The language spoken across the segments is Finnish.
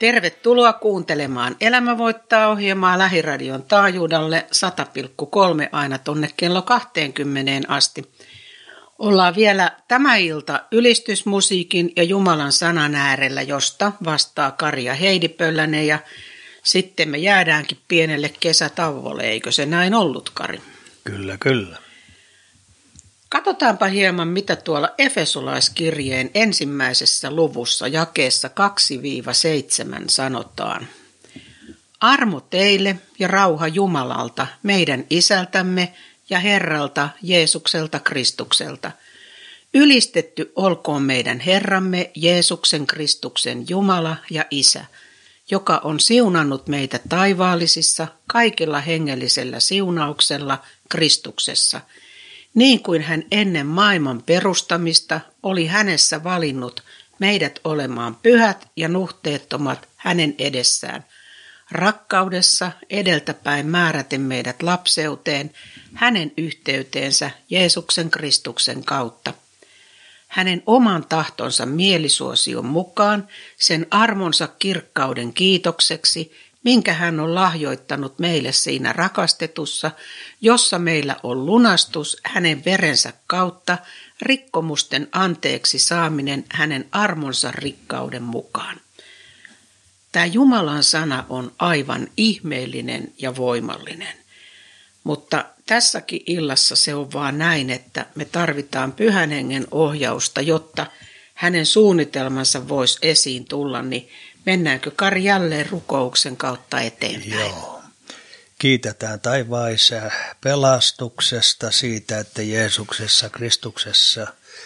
Tervetuloa kuuntelemaan Elämä voittaa -ohjelmaa Lähiradion taajuudalle 100,3 aina tonne kello 20 asti. Ollaan vielä tämä ilta ylistysmusiikin ja Jumalan sanan äärellä, josta vastaa Kari ja Heidi Pöllänen, ja sitten me jäädäänkin pienelle kesätauolle, eikö se näin ollut, Kari? Kyllä, kyllä. Katsotaanpa hieman, mitä tuolla Efesolaiskirjeen 1. luvussa jakeessa 2-7 sanotaan. Armo teille ja rauha Jumalalta, meidän Isältämme ja Herralta Jeesukselta Kristukselta. Ylistetty olkoon meidän Herramme Jeesuksen Kristuksen Jumala ja Isä, joka on siunannut meitä taivaallisissa kaikilla hengellisellä siunauksella Kristuksessa, niin kuin hän ennen maailman perustamista oli hänessä valinnut meidät olemaan pyhät ja nuhteettomat hänen edessään, rakkaudessa edeltäpäin määräten meidät lapseuteen hänen yhteyteensä Jeesuksen Kristuksen kautta. Hänen oman tahtonsa mielisuosion mukaan sen armonsa kirkkauden kiitokseksi, minkä hän on lahjoittanut meille siinä rakastetussa, jossa meillä on lunastus hänen verensä kautta, rikkomusten anteeksi saaminen hänen armonsa rikkauden mukaan. Tämä Jumalan sana on aivan ihmeellinen ja voimallinen, mutta tässäkin illassa se on vaan näin, että me tarvitaan Pyhän Hengen ohjausta, jotta hänen suunnitelmansa voisi esiin tulla, niin mennäänkö Kari jälleen rukouksen kautta eteenpäin? Joo. Kiitetään taivaan Isä pelastuksesta, siitä, että Jeesuksessa Kristuksessa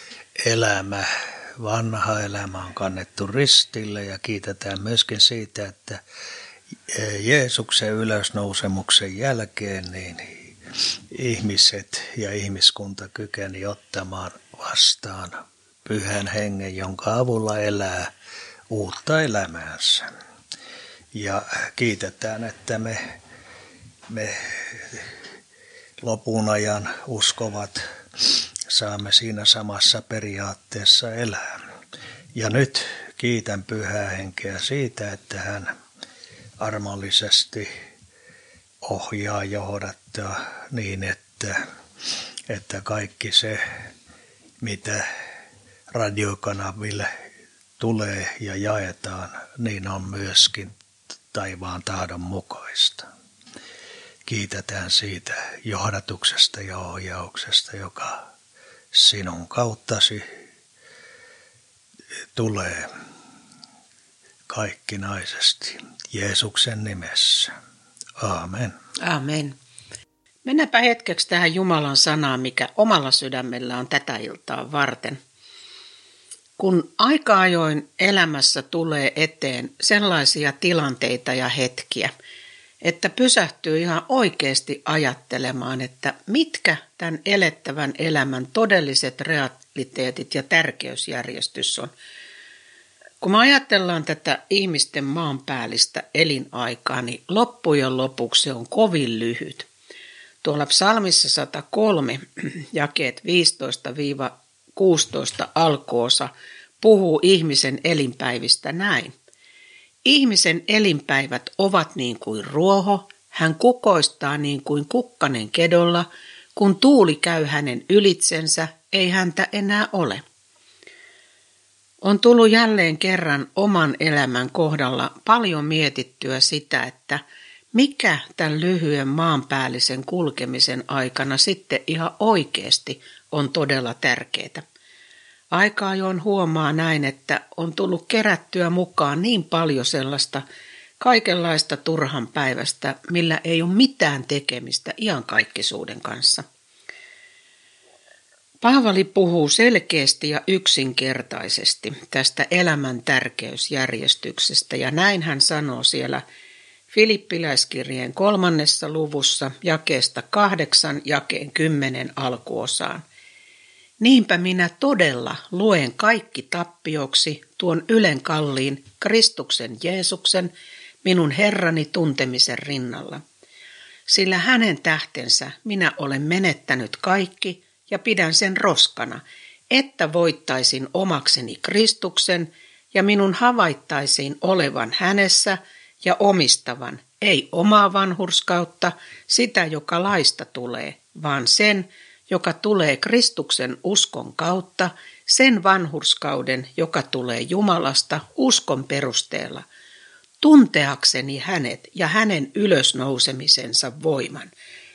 vanha elämä on kannettu ristille, ja kiitetään myöskin siitä, että Jeesuksen ylösnousemuksen jälkeen niin ihmiset ja ihmiskunta kykeni ottamaan vastaan Pyhän Hengen, jonka avulla elää uutta elämäänsä. Ja kiitetään, että me lopun ajan uskovat saamme siinä samassa periaatteessa elää. Ja nyt kiitän Pyhää Henkeä siitä, että hän armollisesti ohjaa, johdattaa niin, että kaikki se, mitä radiokanaville tulee ja jaetaan, niin on myöskin taivaan tahdon mukaista. Kiitetään siitä johdatuksesta ja ohjauksesta, joka sinun kauttasi tulee kaikkinaisesti Jeesuksen nimessä. Aamen. Aamen. Mennäänpä hetkeksi tähän Jumalan sanaan, mikä omalla sydämellä on tätä iltaa varten. Kun aika ajoin elämässä tulee eteen sellaisia tilanteita ja hetkiä, että pysähtyy ihan oikeasti ajattelemaan, että mitkä tämän elettävän elämän todelliset realiteetit ja tärkeysjärjestys on. Kun me ajatellaan tätä ihmisten maanpäällistä elinaikaa, niin loppujen lopuksi se on kovin lyhyt. Tuolla psalmissa 103, jakeet 15-16 alkuosa puhuu ihmisen elinpäivistä näin. Ihmisen elinpäivät ovat niin kuin ruoho, hän kukoistaa niin kuin kukkanen kedolla, kun tuuli käy hänen ylitsensä, ei häntä enää ole. On tullut jälleen kerran oman elämän kohdalla paljon mietittyä sitä, että mikä tämän lyhyen maanpäällisen kulkemisen aikana sitten ihan oikeasti on todella tärkeää. Aika ajoin huomaa näin, että on tullut kerättyä mukaan niin paljon sellaista kaikenlaista turhan päivästä, millä ei ole mitään tekemistä iankaikkisuuden kanssa. Paavali puhuu selkeästi ja yksinkertaisesti tästä elämän tärkeysjärjestyksestä, ja näin hän sanoo siellä Filippiläiskirjeen 3. luvussa jakeesta 8 jakeen 10 alkuosaan. Niinpä minä todella luen kaikki tappioksi tuon ylenkalliin Kristuksen Jeesuksen minun Herrani tuntemisen rinnalla. Sillä hänen tähtensä minä olen menettänyt kaikki ja pidän sen roskana, että voittaisin omakseni Kristuksen ja minun havaittaisiin olevan hänessä ja omistavan ei omaa vanhurskautta, sitä joka laista tulee, vaan sen, joka tulee Kristuksen uskon kautta, sen vanhurskauden, joka tulee Jumalasta uskon perusteella, tunteakseni hänet ja hänen ylösnousemisensa voiman.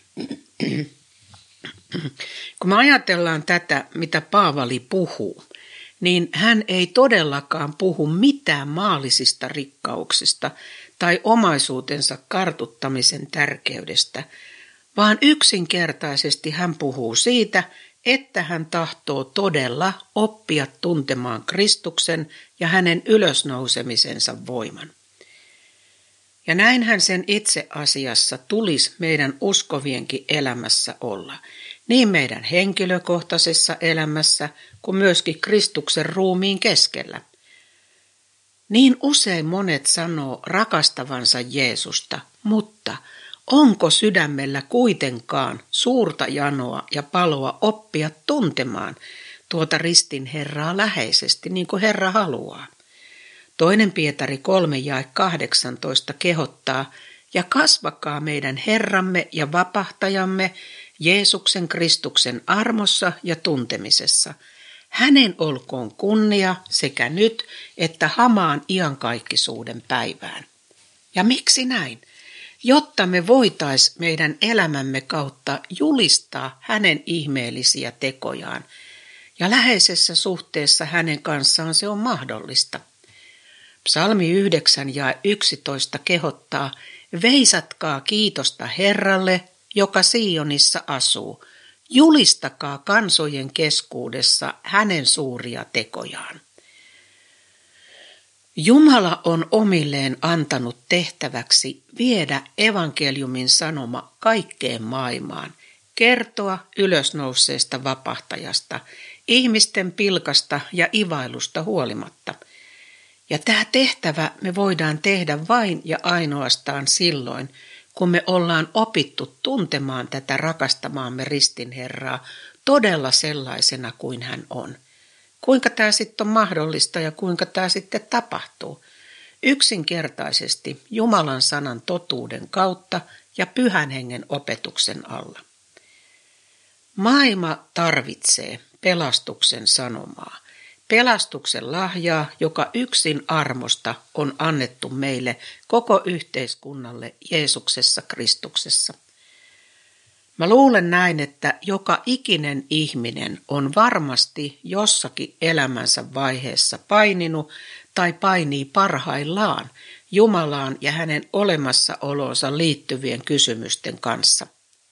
Kun me ajatellaan tätä, mitä Paavali puhuu, niin hän ei todellakaan puhu mitään maallisista rikkauksista tai omaisuutensa kartuttamisen tärkeydestä, vaan yksinkertaisesti hän puhuu siitä, että hän tahtoo todella oppia tuntemaan Kristuksen ja hänen ylösnousemisensa voiman. Ja näinhän sen itse asiassa tulisi meidän uskovienkin elämässä olla, niin meidän henkilökohtaisessa elämässä kuin myöskin Kristuksen ruumiin keskellä. Niin usein monet sanoo rakastavansa Jeesusta, mutta onko sydämellä kuitenkaan suurta janoa ja paloa oppia tuntemaan tuota ristin Herraa läheisesti, niin kuin Herra haluaa? 2. Pietari 3:18 kehottaa, ja kasvakaa meidän Herramme ja vapahtajamme Jeesuksen Kristuksen armossa ja tuntemisessa. Hänen olkoon kunnia sekä nyt että hamaan iankaikkisuuden päivään. Ja miksi näin? Jotta me voitais meidän elämämme kautta julistaa hänen ihmeellisiä tekojaan. Ja läheisessä suhteessa hänen kanssaan se on mahdollista. Psalmi 9:11 kehottaa, veisatkaa kiitosta Herralle, joka Sionissa asuu. Julistakaa kansojen keskuudessa hänen suuria tekojaan. Jumala on omilleen antanut tehtäväksi viedä evankeliumin sanoma kaikkeen maailmaan, kertoa ylösnouseesta vapahtajasta, ihmisten pilkasta ja ivailusta huolimatta. Ja tämä tehtävä me voidaan tehdä vain ja ainoastaan silloin, kun me ollaan opittu tuntemaan tätä rakastamaamme ristin Herraa todella sellaisena kuin hän on. Kuinka tämä sitten on mahdollista ja kuinka tämä sitten tapahtuu? Yksinkertaisesti Jumalan sanan totuuden kautta ja Pyhän Hengen opetuksen alla. Maailma tarvitsee pelastuksen sanomaa. Pelastuksen lahjaa, joka yksin armosta on annettu meille koko yhteiskunnalle Jeesuksessa Kristuksessa. Mä luulen näin, että joka ikinen ihminen on varmasti jossakin elämänsä vaiheessa paininut tai painii parhaillaan Jumalaan ja hänen olemassaolonsa liittyvien kysymysten kanssa.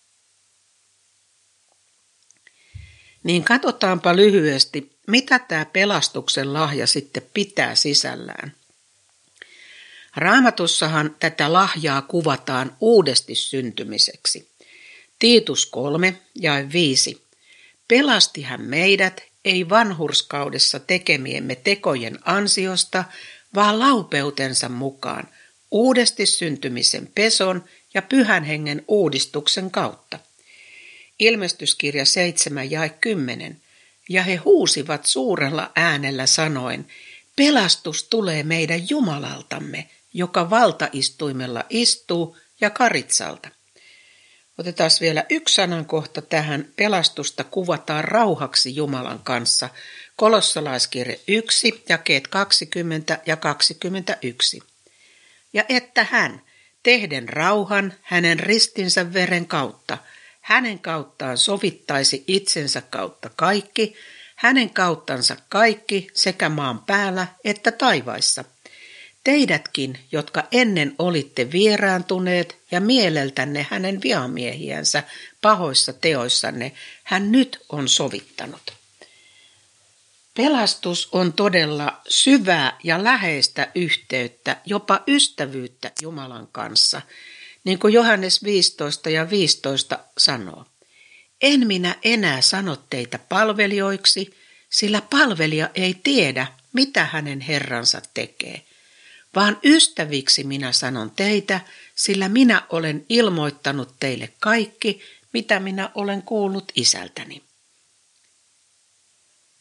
Niin katsotaanpa lyhyesti, mitä tämä pelastuksen lahja sitten pitää sisällään. Raamatussahan tätä lahjaa kuvataan uudesti syntymiseksi. Tiitus 3:5. Pelasti hän meidät, ei vanhurskaudessa tekemiemme tekojen ansiosta, vaan laupeutensa mukaan, uudesti syntymisen peson ja Pyhän Hengen uudistuksen kautta. Ilmestyskirja 7:10. Ja he huusivat suurella äänellä sanoen, pelastus tulee meidän Jumalaltamme, joka valtaistuimella istuu ja karitsalta. Otetaan vielä yksi sanankohta tähän. Pelastusta kuvataan rauhaksi Jumalan kanssa. Kolossalaiskirje 1, jakeet 20 ja 21. Ja että hän, tehden rauhan hänen ristinsä veren kautta, hänen kauttaan sovittaisi itsensä kautta kaikki, hänen kauttansa kaikki sekä maan päällä että taivaissa. Teidätkin, jotka ennen olitte vieraantuneet ja mieleltänne hänen vihamiehiänsä pahoissa teoissanne, hän nyt on sovittanut. Pelastus on todella syvää ja läheistä yhteyttä, jopa ystävyyttä Jumalan kanssa, niin kuin Johannes 15:15 sanoo. En minä enää sano teitä palvelijoiksi, sillä palvelija ei tiedä, mitä hänen herransa tekee. Vaan ystäviksi minä sanon teitä, sillä minä olen ilmoittanut teille kaikki, mitä minä olen kuullut isältäni.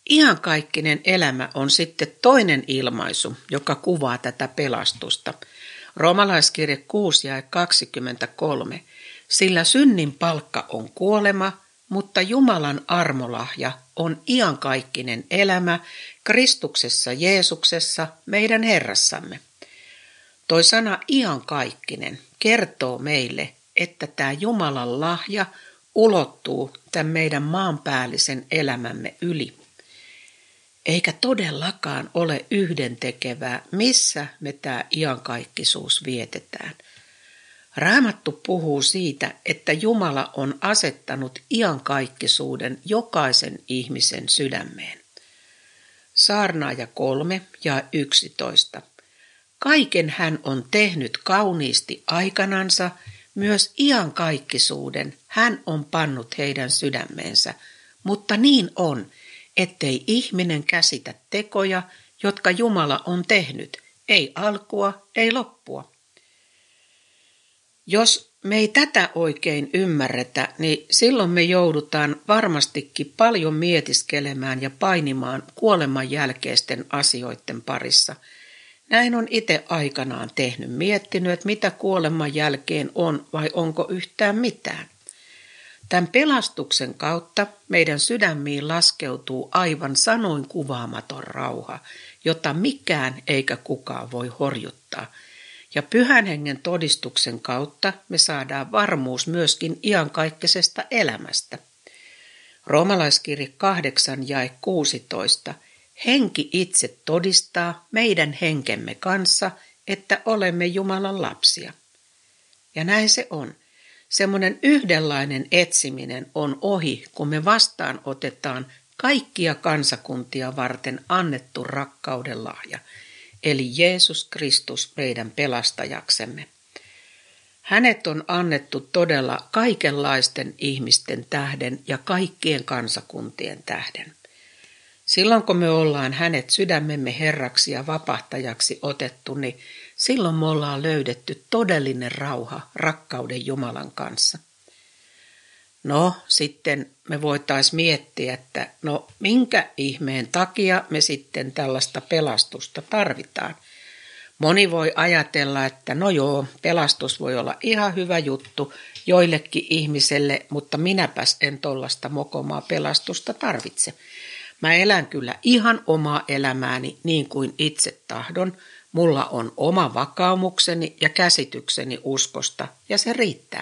Iankaikkinen elämä on sitten toinen ilmaisu, joka kuvaa tätä pelastusta. Roomalaiskirje 6 ja 23. Sillä synnin palkka on kuolema, mutta Jumalan armolahja on iankaikkinen elämä Kristuksessa Jeesuksessa meidän Herrassamme. Toi sana iankaikkinen kertoo meille, että tämä Jumalan lahja ulottuu tämän meidän maanpäällisen elämämme yli. Eikä todellakaan ole yhdentekevää, missä me tämä iankaikkisuus vietetään. Raamattu puhuu siitä, että Jumala on asettanut iankaikkisuuden jokaisen ihmisen sydämeen. Saarnaaja 3 ja 11. Kaiken hän on tehnyt kauniisti aikanansa, myös iankaikkisuuden hän on pannut heidän sydämeensä, mutta niin on, ettei ihminen käsitä tekoja, jotka Jumala on tehnyt, ei alkua, ei loppua. Jos me ei tätä oikein ymmärretä, niin silloin me joudutaan varmastikin paljon mietiskelemään ja painimaan kuoleman jälkeisten asioiden parissa. Näin on itse aikanaan tehnyt, miettinyt, että mitä kuoleman jälkeen on vai onko yhtään mitään. Tämän pelastuksen kautta meidän sydämiin laskeutuu aivan sanoin kuvaamaton rauha, jota mikään eikä kukaan voi horjuttaa. Ja Pyhän Hengen todistuksen kautta me saadaan varmuus myöskin iankaikkisesta elämästä. Roomalaiskirje 8 jae 16. Henki itse todistaa meidän henkemme kanssa, että olemme Jumalan lapsia. Ja näin se on. Semmoinen yhdenlainen etsiminen on ohi, kun me vastaanotetaan kaikkia kansakuntia varten annettu rakkauden lahja, eli Jeesus Kristus meidän pelastajaksemme. Hänet on annettu todella kaikenlaisten ihmisten tähden ja kaikkien kansakuntien tähden. Silloin kun me ollaan hänet sydämemme herraksi ja vapahtajaksi otettu, niin silloin me ollaan löydetty todellinen rauha rakkauden Jumalan kanssa. No, sitten me voitaisiin miettiä, että minkä ihmeen takia me sitten tällaista pelastusta tarvitaan. Moni voi ajatella, että pelastus voi olla ihan hyvä juttu joillekin ihmiselle, mutta minäpäs en tollaista mokomaa pelastusta tarvitse. Mä elän kyllä ihan omaa elämääni niin kuin itse tahdon. Mulla on oma vakaumukseni ja käsitykseni uskosta ja se riittää.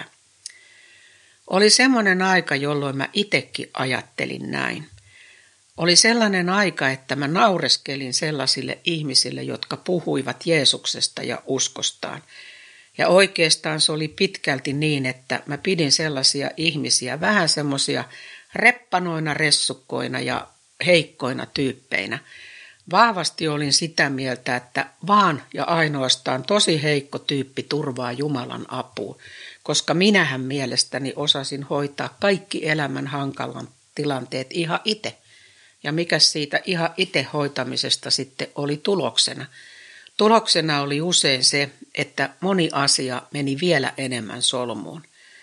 Oli semmoinen aika, jolloin mä itsekin ajattelin näin. Oli sellainen aika, että mä naureskelin sellaisille ihmisille, jotka puhuivat Jeesuksesta ja uskostaan. Ja oikeastaan se oli pitkälti niin, että mä pidin sellaisia ihmisiä vähän semmoisia reppanoina, ressukkoina ja heikkoina tyyppeinä. Vahvasti olin sitä mieltä, että vaan ja ainoastaan tosi heikko tyyppi turvaa Jumalan apuun, koska minähän mielestäni osasin hoitaa kaikki elämän hankalan tilanteet ihan itse. Ja mikä siitä ihan itse hoitamisesta sitten oli tuloksena? Tuloksena oli usein se, että moni asia meni vielä enemmän solmuun.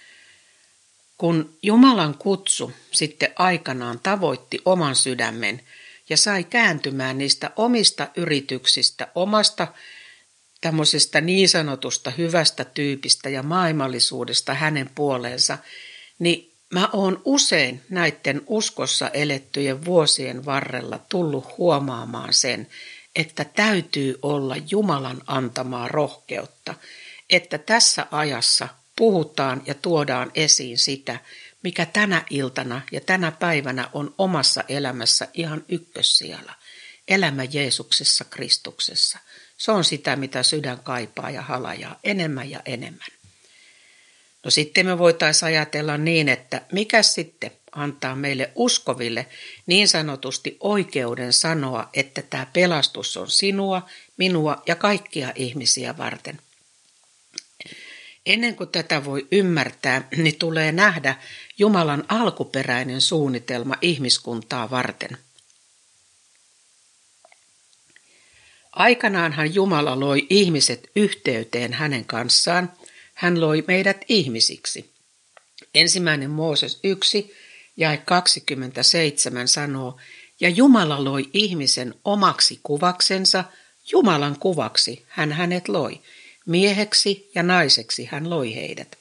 Kun Jumalan kutsu sitten aikanaan tavoitti oman sydämen ja sai kääntymään niistä omista yrityksistä, omasta tämmöisestä niin sanotusta hyvästä tyypistä ja maailmallisuudesta hänen puoleensa, niin mä oon usein näiden uskossa elettyjen vuosien varrella tullut huomaamaan sen, että täytyy olla Jumalan antamaa rohkeutta, että tässä ajassa puhutaan ja tuodaan esiin sitä, mikä tänä iltana ja tänä päivänä on omassa elämässä ihan ykkössijalla. Elämä Jeesuksessa Kristuksessa. Se on sitä, mitä sydän kaipaa ja halajaa enemmän ja enemmän. No sitten me voitaisiin ajatella niin, että mikä sitten antaa meille uskoville niin sanotusti oikeuden sanoa, että tämä pelastus on sinua, minua ja kaikkia ihmisiä varten. Ennen kuin tätä voi ymmärtää, niin tulee nähdä Jumalan alkuperäinen suunnitelma ihmiskuntaa varten. Aikanaanhan Jumala loi ihmiset yhteyteen hänen kanssaan. Hän loi meidät ihmisiksi. 1. Mooses 1 jae 27 sanoo, Ja Jumala loi ihmisen omaksi kuvaksensa, Jumalan kuvaksi hän hänet loi. Mieheksi ja naiseksi hän loi heidät.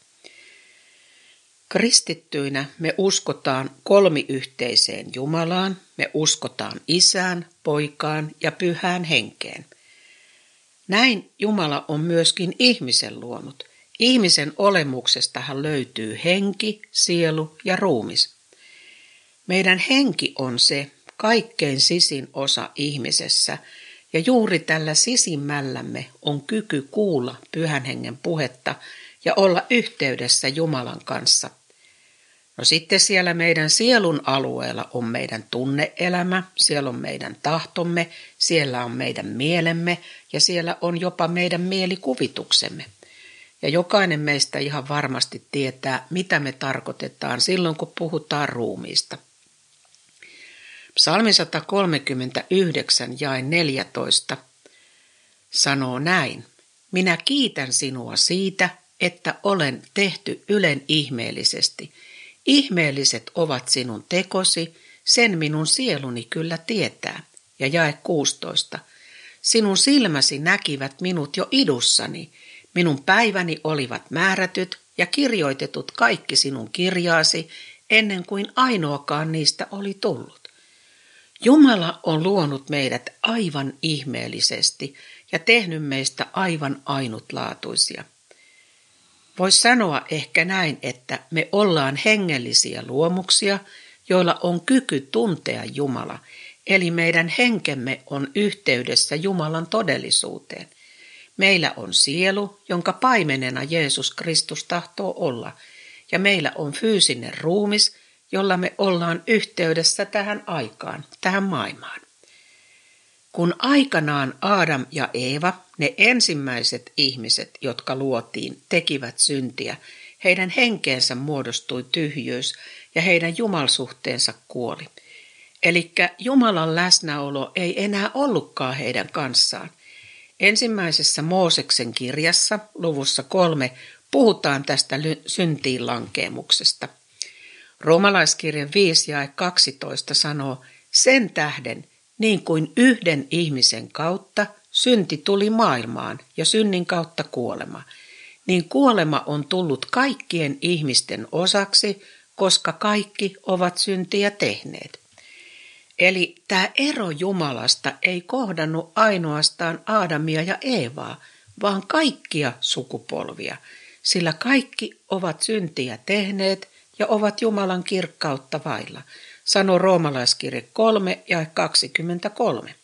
Kristittyinä me uskotaan kolmiyhteiseen Jumalaan, me uskotaan Isään, Poikaan ja Pyhään Henkeen. Näin Jumala on myöskin ihmisen luonut. Ihmisen olemuksestahan löytyy henki, sielu ja ruumis. Meidän henki on se kaikkein sisin osa ihmisessä, ja juuri tällä sisimmällämme on kyky kuulla Pyhän Hengen puhetta ja olla yhteydessä Jumalan kanssa. No sitten siellä meidän sielun alueella on meidän tunneelämä, siellä on meidän tahtomme, siellä on meidän mielemme ja siellä on jopa meidän mielikuvituksemme. Ja jokainen meistä ihan varmasti tietää, mitä me tarkoitetaan silloin, kun puhutaan ruumiista. Psalmi 139 jae 14 sanoo näin. Minä kiitän sinua siitä, että olen tehty ylen ihmeellisesti. Ihmeelliset ovat sinun tekosi, sen minun sieluni kyllä tietää. Ja jae 16. Sinun silmäsi näkivät minut jo idussani. Minun päiväni olivat määrätyt ja kirjoitetut kaikki sinun kirjaasi, ennen kuin ainoakaan niistä oli tullut. Jumala on luonut meidät aivan ihmeellisesti ja tehnyt meistä aivan ainutlaatuisia. Voisi sanoa ehkä näin, että me ollaan hengellisiä luomuksia, joilla on kyky tuntea Jumala, eli meidän henkemme on yhteydessä Jumalan todellisuuteen. Meillä on sielu, jonka paimenena Jeesus Kristus tahtoo olla, ja meillä on fyysinen ruumis, jolla me ollaan yhteydessä tähän aikaan, tähän maailmaan. Kun aikanaan Aadam ja Eeva, ne ensimmäiset ihmiset, jotka luotiin, tekivät syntiä, heidän henkeensä muodostui tyhjyys ja heidän jumalsuhteensa kuoli. Elikkä Jumalan läsnäolo ei enää ollutkaan heidän kanssaan. Ensimmäisessä Mooseksen kirjassa, luvussa 3, puhutaan tästä syntiin lankeemuksesta. Roomalaiskirjan 5 jae 12 sanoo, sen tähden, niin kuin yhden ihmisen kautta synti tuli maailmaan ja synnin kautta kuolema, niin kuolema on tullut kaikkien ihmisten osaksi, koska kaikki ovat syntiä tehneet. Eli tämä ero Jumalasta ei kohdannut ainoastaan Aadamia ja Eevaa, vaan kaikkia sukupolvia, sillä kaikki ovat syntiä tehneet ja ovat Jumalan kirkkautta vailla, sanoo Roomalaiskirje 3 ja 23.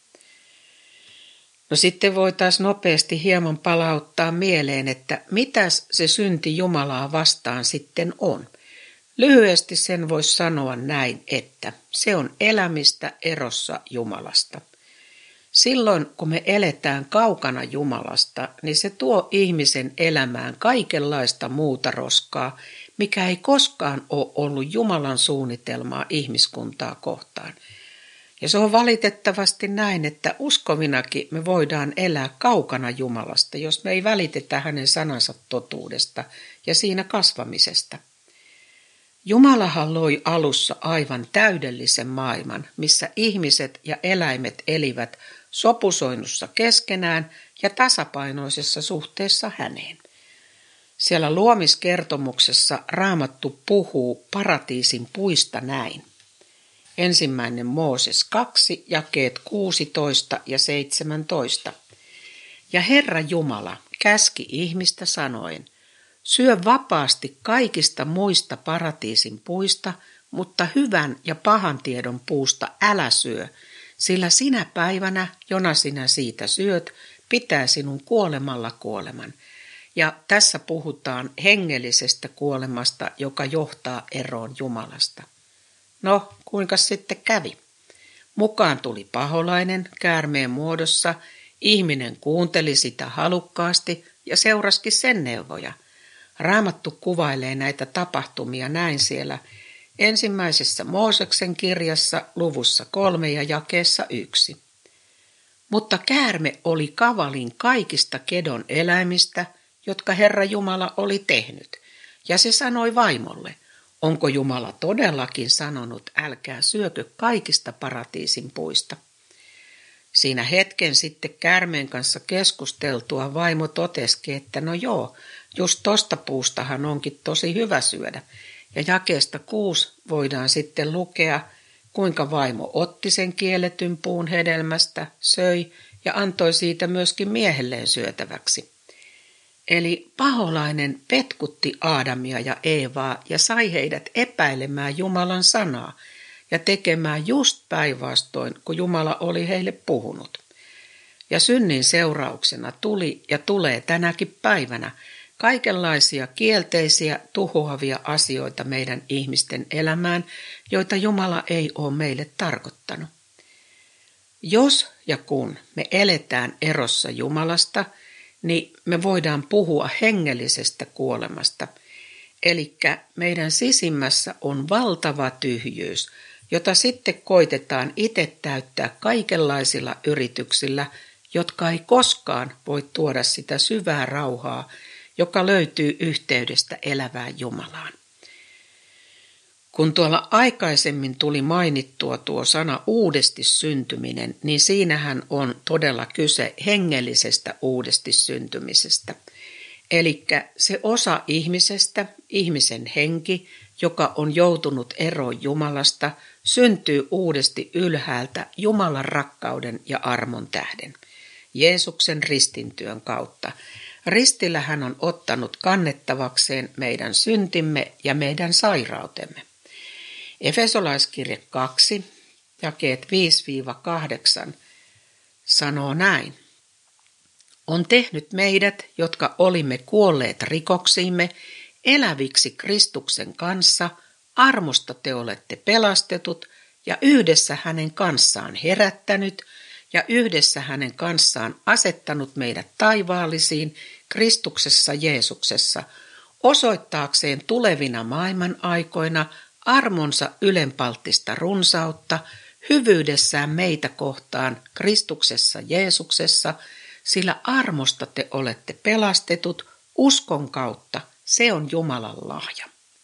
No sitten voitaisiin nopeasti hieman palauttaa mieleen, että mitäs se synti Jumalaa vastaan sitten on. Lyhyesti sen voisi sanoa näin, että se on elämistä erossa Jumalasta. Silloin kun me eletään kaukana Jumalasta, niin se tuo ihmisen elämään kaikenlaista muuta roskaa, mikä ei koskaan ole ollut Jumalan suunnitelmaa ihmiskuntaa kohtaan. Ja se on valitettavasti näin, että uskovinakin me voidaan elää kaukana Jumalasta, jos me ei välitetä hänen sanansa totuudesta ja siinä kasvamisesta. Jumalahan loi alussa aivan täydellisen maailman, missä ihmiset ja eläimet elivät sopusoinnussa keskenään ja tasapainoisessa suhteessa häneen. Siellä luomiskertomuksessa Raamattu puhuu paratiisin puista näin. 1. Mooses 2, jakeet 16 ja 17. Ja Herra Jumala käski ihmistä sanoen, syö vapaasti kaikista muista paratiisin puista, mutta hyvän ja pahan tiedon puusta älä syö, sillä sinä päivänä, jona sinä siitä syöt, pitää sinun kuolemalla kuoleman. Ja tässä puhutaan hengellisestä kuolemasta, joka johtaa eroon Jumalasta. No, kuinka sitten kävi? Mukaan tuli paholainen käärmeen muodossa, ihminen kuunteli sitä halukkaasti ja seurasikin sen neuvoja. Raamattu kuvailee näitä tapahtumia näin siellä 1. Mooseksen kirjassa luvussa 3 ja jakeessa 1. Mutta käärme oli kavalin kaikista kedon eläimistä, jotka Herra Jumala oli tehnyt, ja se sanoi vaimolle, Onko Jumala todellakin sanonut, älkää syökö kaikista paratiisin puista? Siinä hetken sitten käärmeen kanssa keskusteltua vaimo totesi, että no joo, just tosta puustahan onkin tosi hyvä syödä. Ja jakeesta 6 voidaan sitten lukea, kuinka vaimo otti sen kielletyn puun hedelmästä, söi ja antoi siitä myöskin miehelleen syötäväksi. Eli paholainen petkutti Aadamia ja Eevaa ja sai heidät epäilemään Jumalan sanaa ja tekemään just päinvastoin, kun Jumala oli heille puhunut. Ja synnin seurauksena tuli ja tulee tänäkin päivänä kaikenlaisia kielteisiä, tuhoavia asioita meidän ihmisten elämään, joita Jumala ei ole meille tarkoittanut. Jos ja kun me eletään erossa Jumalasta, niin me voidaan puhua hengellisestä kuolemasta. Eli meidän sisimmässä on valtava tyhjyys, jota sitten koitetaan itse täyttää kaikenlaisilla yrityksillä, jotka ei koskaan voi tuoda sitä syvää rauhaa, joka löytyy yhteydestä elävään Jumalaan. Kun tuolla aikaisemmin tuli mainittua tuo sana uudesti syntyminen, niin siinähän on todella kyse hengellisestä uudesti syntymisestä. Eli se osa ihmisestä, ihmisen henki, joka on joutunut eroon Jumalasta, syntyy uudesti ylhäältä Jumalan rakkauden ja armon tähden, Jeesuksen ristintyön kautta. Ristillä hän on ottanut kannettavakseen meidän syntimme ja meidän sairautemme. Efesolaiskirje 2, jakeet 5-8 sanoo näin. On tehnyt meidät, jotka olimme kuolleet rikoksiimme, eläviksi Kristuksen kanssa, armosta te olette pelastetut ja yhdessä hänen kanssaan herättänyt ja yhdessä hänen kanssaan asettanut meidät taivaallisiin Kristuksessa Jeesuksessa, osoittaakseen tulevina maailman aikoina armonsa ylenpalttista runsautta, hyvyydessään meitä kohtaan Kristuksessa Jeesuksessa, sillä armosta te olette pelastetut uskon kautta, se on Jumalan lahja.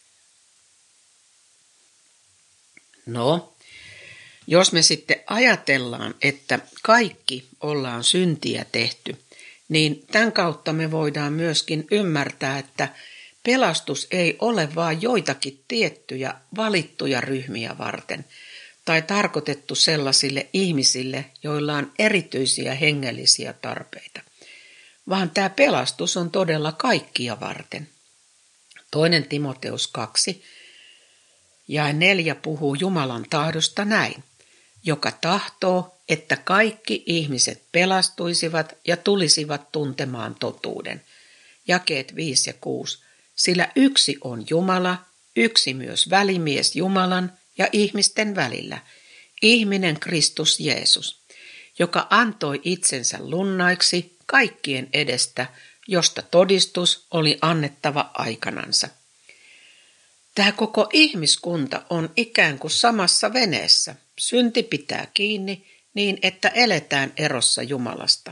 No, jos me sitten ajatellaan, että kaikki ollaan syntiä tehty, niin tämän kautta me voidaan myöskin ymmärtää, että pelastus ei ole vain joitakin tiettyjä valittuja ryhmiä varten tai tarkoitettu sellaisille ihmisille, joilla on erityisiä hengellisiä tarpeita, vaan tämä pelastus on todella kaikkia varten. 2. Timoteus 2, jae 4 puhuu Jumalan tahdosta näin, joka tahtoo, että kaikki ihmiset pelastuisivat ja tulisivat tuntemaan totuuden. Jakeet 5 ja 6. Sillä yksi on Jumala, yksi myös välimies Jumalan ja ihmisten välillä, ihminen Kristus Jeesus, joka antoi itsensä lunnaiksi kaikkien edestä, josta todistus oli annettava aikanansa. Tämä koko ihmiskunta on ikään kuin samassa veneessä. Synti pitää kiinni niin, että eletään erossa Jumalasta.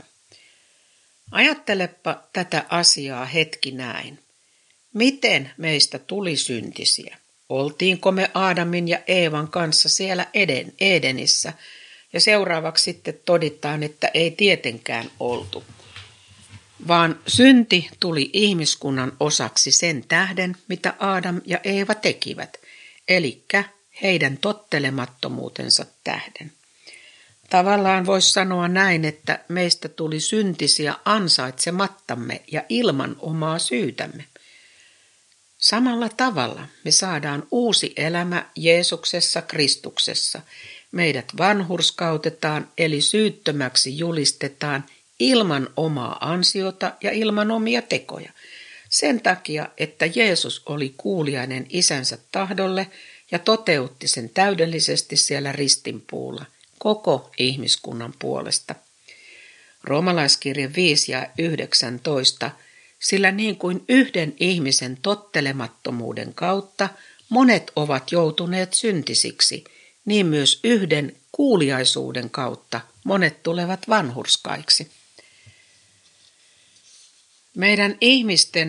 Ajattelepa tätä asiaa hetki näin. Miten meistä tuli syntisiä? Oltiinko me Aadamin ja Eevan kanssa siellä Edenissä? Ja seuraavaksi sitten toditaan, että ei tietenkään oltu. Vaan synti tuli ihmiskunnan osaksi sen tähden, mitä Aadam ja Eeva tekivät, eli heidän tottelemattomuutensa tähden. Tavallaan voisi sanoa näin, että meistä tuli syntisiä ansaitsemattamme ja ilman omaa syytämme. Samalla tavalla me saadaan uusi elämä Jeesuksessa Kristuksessa. Meidät vanhurskautetaan eli syyttömäksi julistetaan ilman omaa ansiota ja ilman omia tekoja. Sen takia, että Jeesus oli kuuliainen isänsä tahdolle ja toteutti sen täydellisesti siellä ristinpuulla koko ihmiskunnan puolesta. Roomalaiskirje 5 ja 19, sillä niin kuin yhden ihmisen tottelemattomuuden kautta monet ovat joutuneet syntisiksi, niin myös yhden kuuliaisuuden kautta monet tulevat vanhurskaiksi. Meidän ihmisten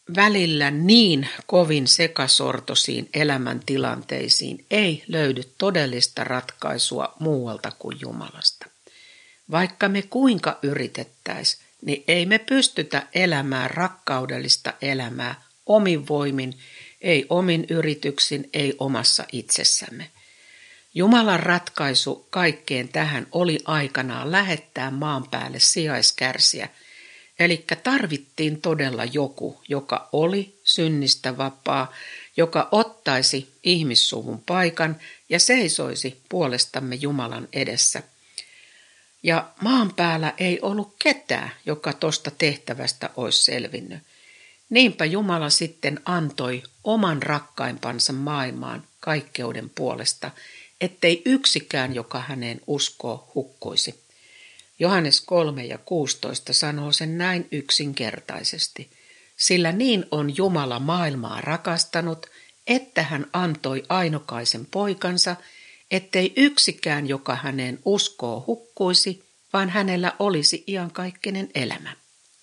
välillä niin kovin sekasortoisiin elämäntilanteisiin ei löydy todellista ratkaisua muualta kuin Jumalasta. Vaikka me kuinka yritettäisiin, niin ei me pystytä elämään rakkaudellista elämää omin voimin, ei omin yrityksin, ei omassa itsessämme. Jumalan ratkaisu kaikkeen tähän oli aikanaan lähettää maan päälle sijaiskärsiä, eli tarvittiin todella joku, joka oli synnistä vapaa, joka ottaisi ihmissuvun paikan ja seisoisi puolestamme Jumalan edessä. Ja maan päällä ei ollut ketään, joka tuosta tehtävästä olisi selvinnyt. Niinpä Jumala sitten antoi oman rakkaimpansa maailmaan kaikkeuden puolesta, ettei yksikään, joka häneen uskoo, hukkuisi. Johannes 3:16 sanoo sen näin yksinkertaisesti. Sillä niin on Jumala maailmaa rakastanut, että hän antoi ainokaisen poikansa, ettei yksikään, joka häneen uskoo, hukkuisi, vaan hänellä olisi iankaikkinen elämä.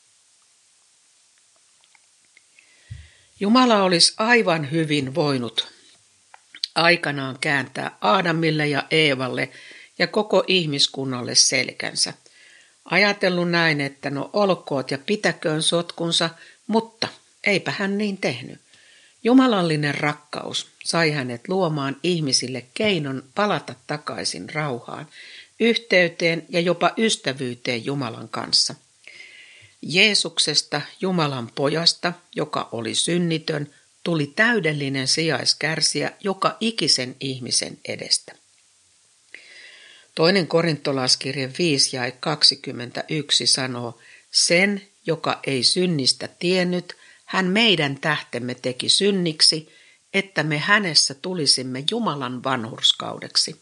Jumala olisi aivan hyvin voinut aikanaan kääntää Aadamille ja Eevalle ja koko ihmiskunnalle selkänsä. Ajatellut näin, että no olkoot ja pitäköön sotkunsa, mutta eipä hän niin tehnyt. Jumalallinen rakkaus sai hänet luomaan ihmisille keinon palata takaisin rauhaan, yhteyteen ja jopa ystävyyteen Jumalan kanssa. Jeesuksesta, Jumalan pojasta, joka oli synnitön, tuli täydellinen sijaiskärsiä joka ikisen ihmisen edestä. 2. Korintolaiskirje 5:21 sanoo, sen, joka ei synnistä tiennyt, hän meidän tähtemme teki synniksi, että me hänessä tulisimme Jumalan vanhurskaudeksi.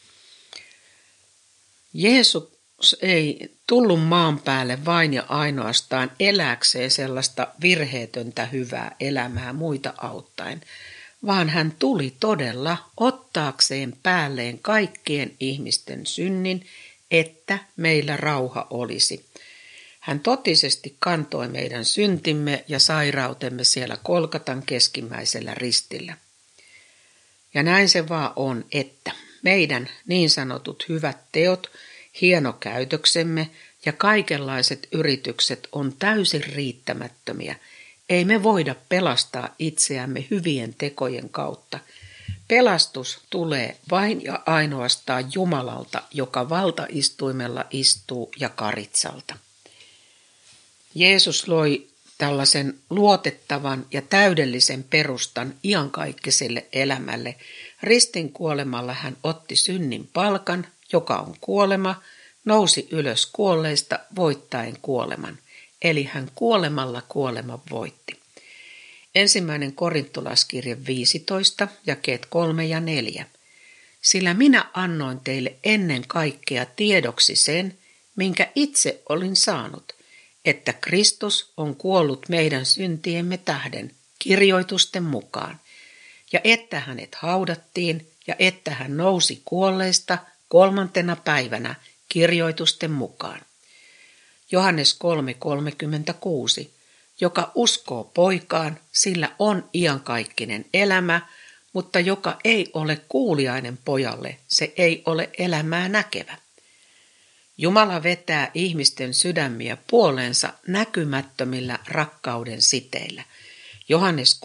Jeesus ei tullut maan päälle vain ja ainoastaan elääkseen sellaista virheetöntä hyvää elämää muita auttaen, vaan hän tuli todella ottaakseen päälleen kaikkien ihmisten synnin, että meillä rauha olisi. Hän totisesti kantoi meidän syntimme ja sairautemme siellä Kolkatan keskimmäisellä ristillä. Ja näin se vaan on, että meidän niin sanotut hyvät teot, hieno käytöksemme ja kaikenlaiset yritykset on täysin riittämättömiä. Ei me voida pelastaa itseämme hyvien tekojen kautta. Pelastus tulee vain ja ainoastaan Jumalalta, joka valtaistuimella istuu ja karitsalta. Jeesus loi tällaisen luotettavan ja täydellisen perustan iankaikkiselle elämälle. Ristin kuolemalla hän otti synnin palkan, joka on kuolema, nousi ylös kuolleista voittaen kuoleman. Eli hän kuolemalla kuoleman voitti. 1. Korintolaiskirje 15, jakeet 3 ja 4. Sillä minä annoin teille ennen kaikkea tiedoksi sen, minkä itse olin saanut, että Kristus on kuollut meidän syntiemme tähden kirjoitusten mukaan, ja että hänet haudattiin, ja että hän nousi kuolleista 3. päivänä kirjoitusten mukaan. Johannes 3:36, joka uskoo poikaan, sillä on iankaikkinen elämä, mutta joka ei ole kuuliainen pojalle, se ei ole elämää näkevä. Jumala vetää ihmisten sydämiä puoleensa näkymättömillä rakkauden siteillä. Johannes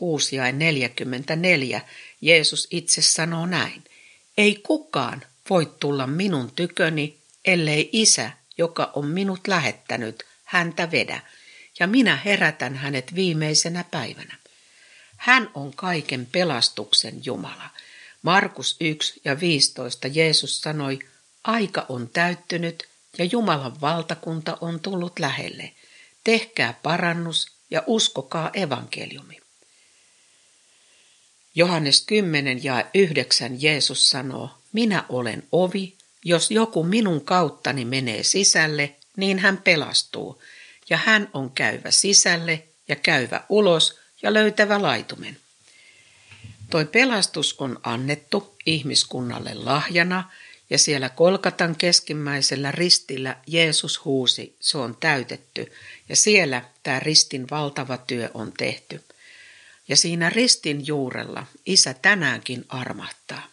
6:44 Jeesus itse sanoo näin. Ei kukaan voi tulla minun tyköni, ellei Isä, joka on minut lähettänyt, häntä vedä, ja minä herätän hänet viimeisenä päivänä. Hän on kaiken pelastuksen Jumala. Markus 1:15 Jeesus sanoi, aika on täyttynyt ja Jumalan valtakunta on tullut lähelle. Tehkää parannus ja uskokaa evankeliumi. Johannes 10:9 Jeesus sanoo, minä olen ovi, jos joku minun kauttani menee sisälle, niin hän pelastuu, ja hän on käyvä sisälle ja käyvä ulos ja löytävä laitumen. Toi pelastus on annettu ihmiskunnalle lahjana, Ja siellä Kolkatan keskimmäisellä ristillä Jeesus huusi, se on täytetty. Ja siellä tämä ristin valtava työ on tehty. Ja siinä ristin juurella Isä tänäänkin armahtaa.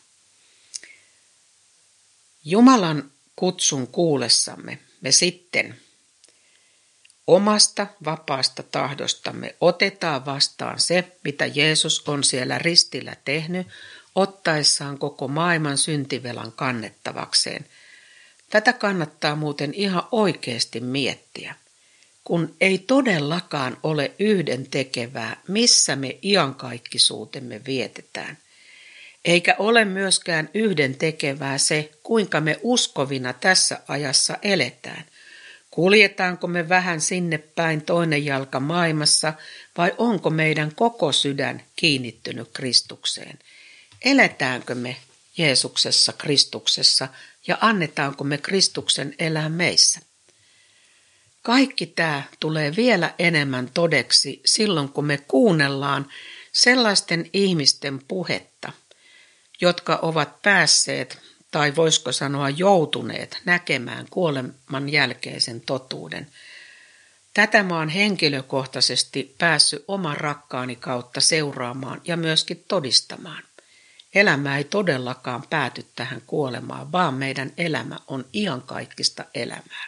Jumalan kutsun kuullessamme me sitten omasta vapaasta tahdostamme otetaan vastaan se, mitä Jeesus on siellä ristillä tehnyt, ottaessaan koko maailman syntivelan kannettavakseen. Tätä kannattaa muuten ihan oikeasti miettiä, kun ei todellakaan ole yhdentekevää, missä me iankaikkisuutemme vietetään. Eikä ole myöskään yhdentekevää se, kuinka me uskovina tässä ajassa eletään. Kuljetaanko me vähän sinne päin toinen jalka maailmassa vai onko meidän koko sydän kiinnittynyt Kristukseen? Eletäänkö me Jeesuksessa, Kristuksessa ja annetaanko me Kristuksen elää meissä? Kaikki tämä tulee vielä enemmän todeksi silloin, kun me kuunnellaan sellaisten ihmisten puhetta, jotka ovat päässeet tai voisiko sanoa joutuneet näkemään kuoleman jälkeisen totuuden. Tätä mä oon henkilökohtaisesti päässyt oman rakkaani kautta seuraamaan ja myöskin todistamaan. Elämä ei todellakaan pääty tähän kuolemaan, vaan meidän elämä on iankaikkista elämää.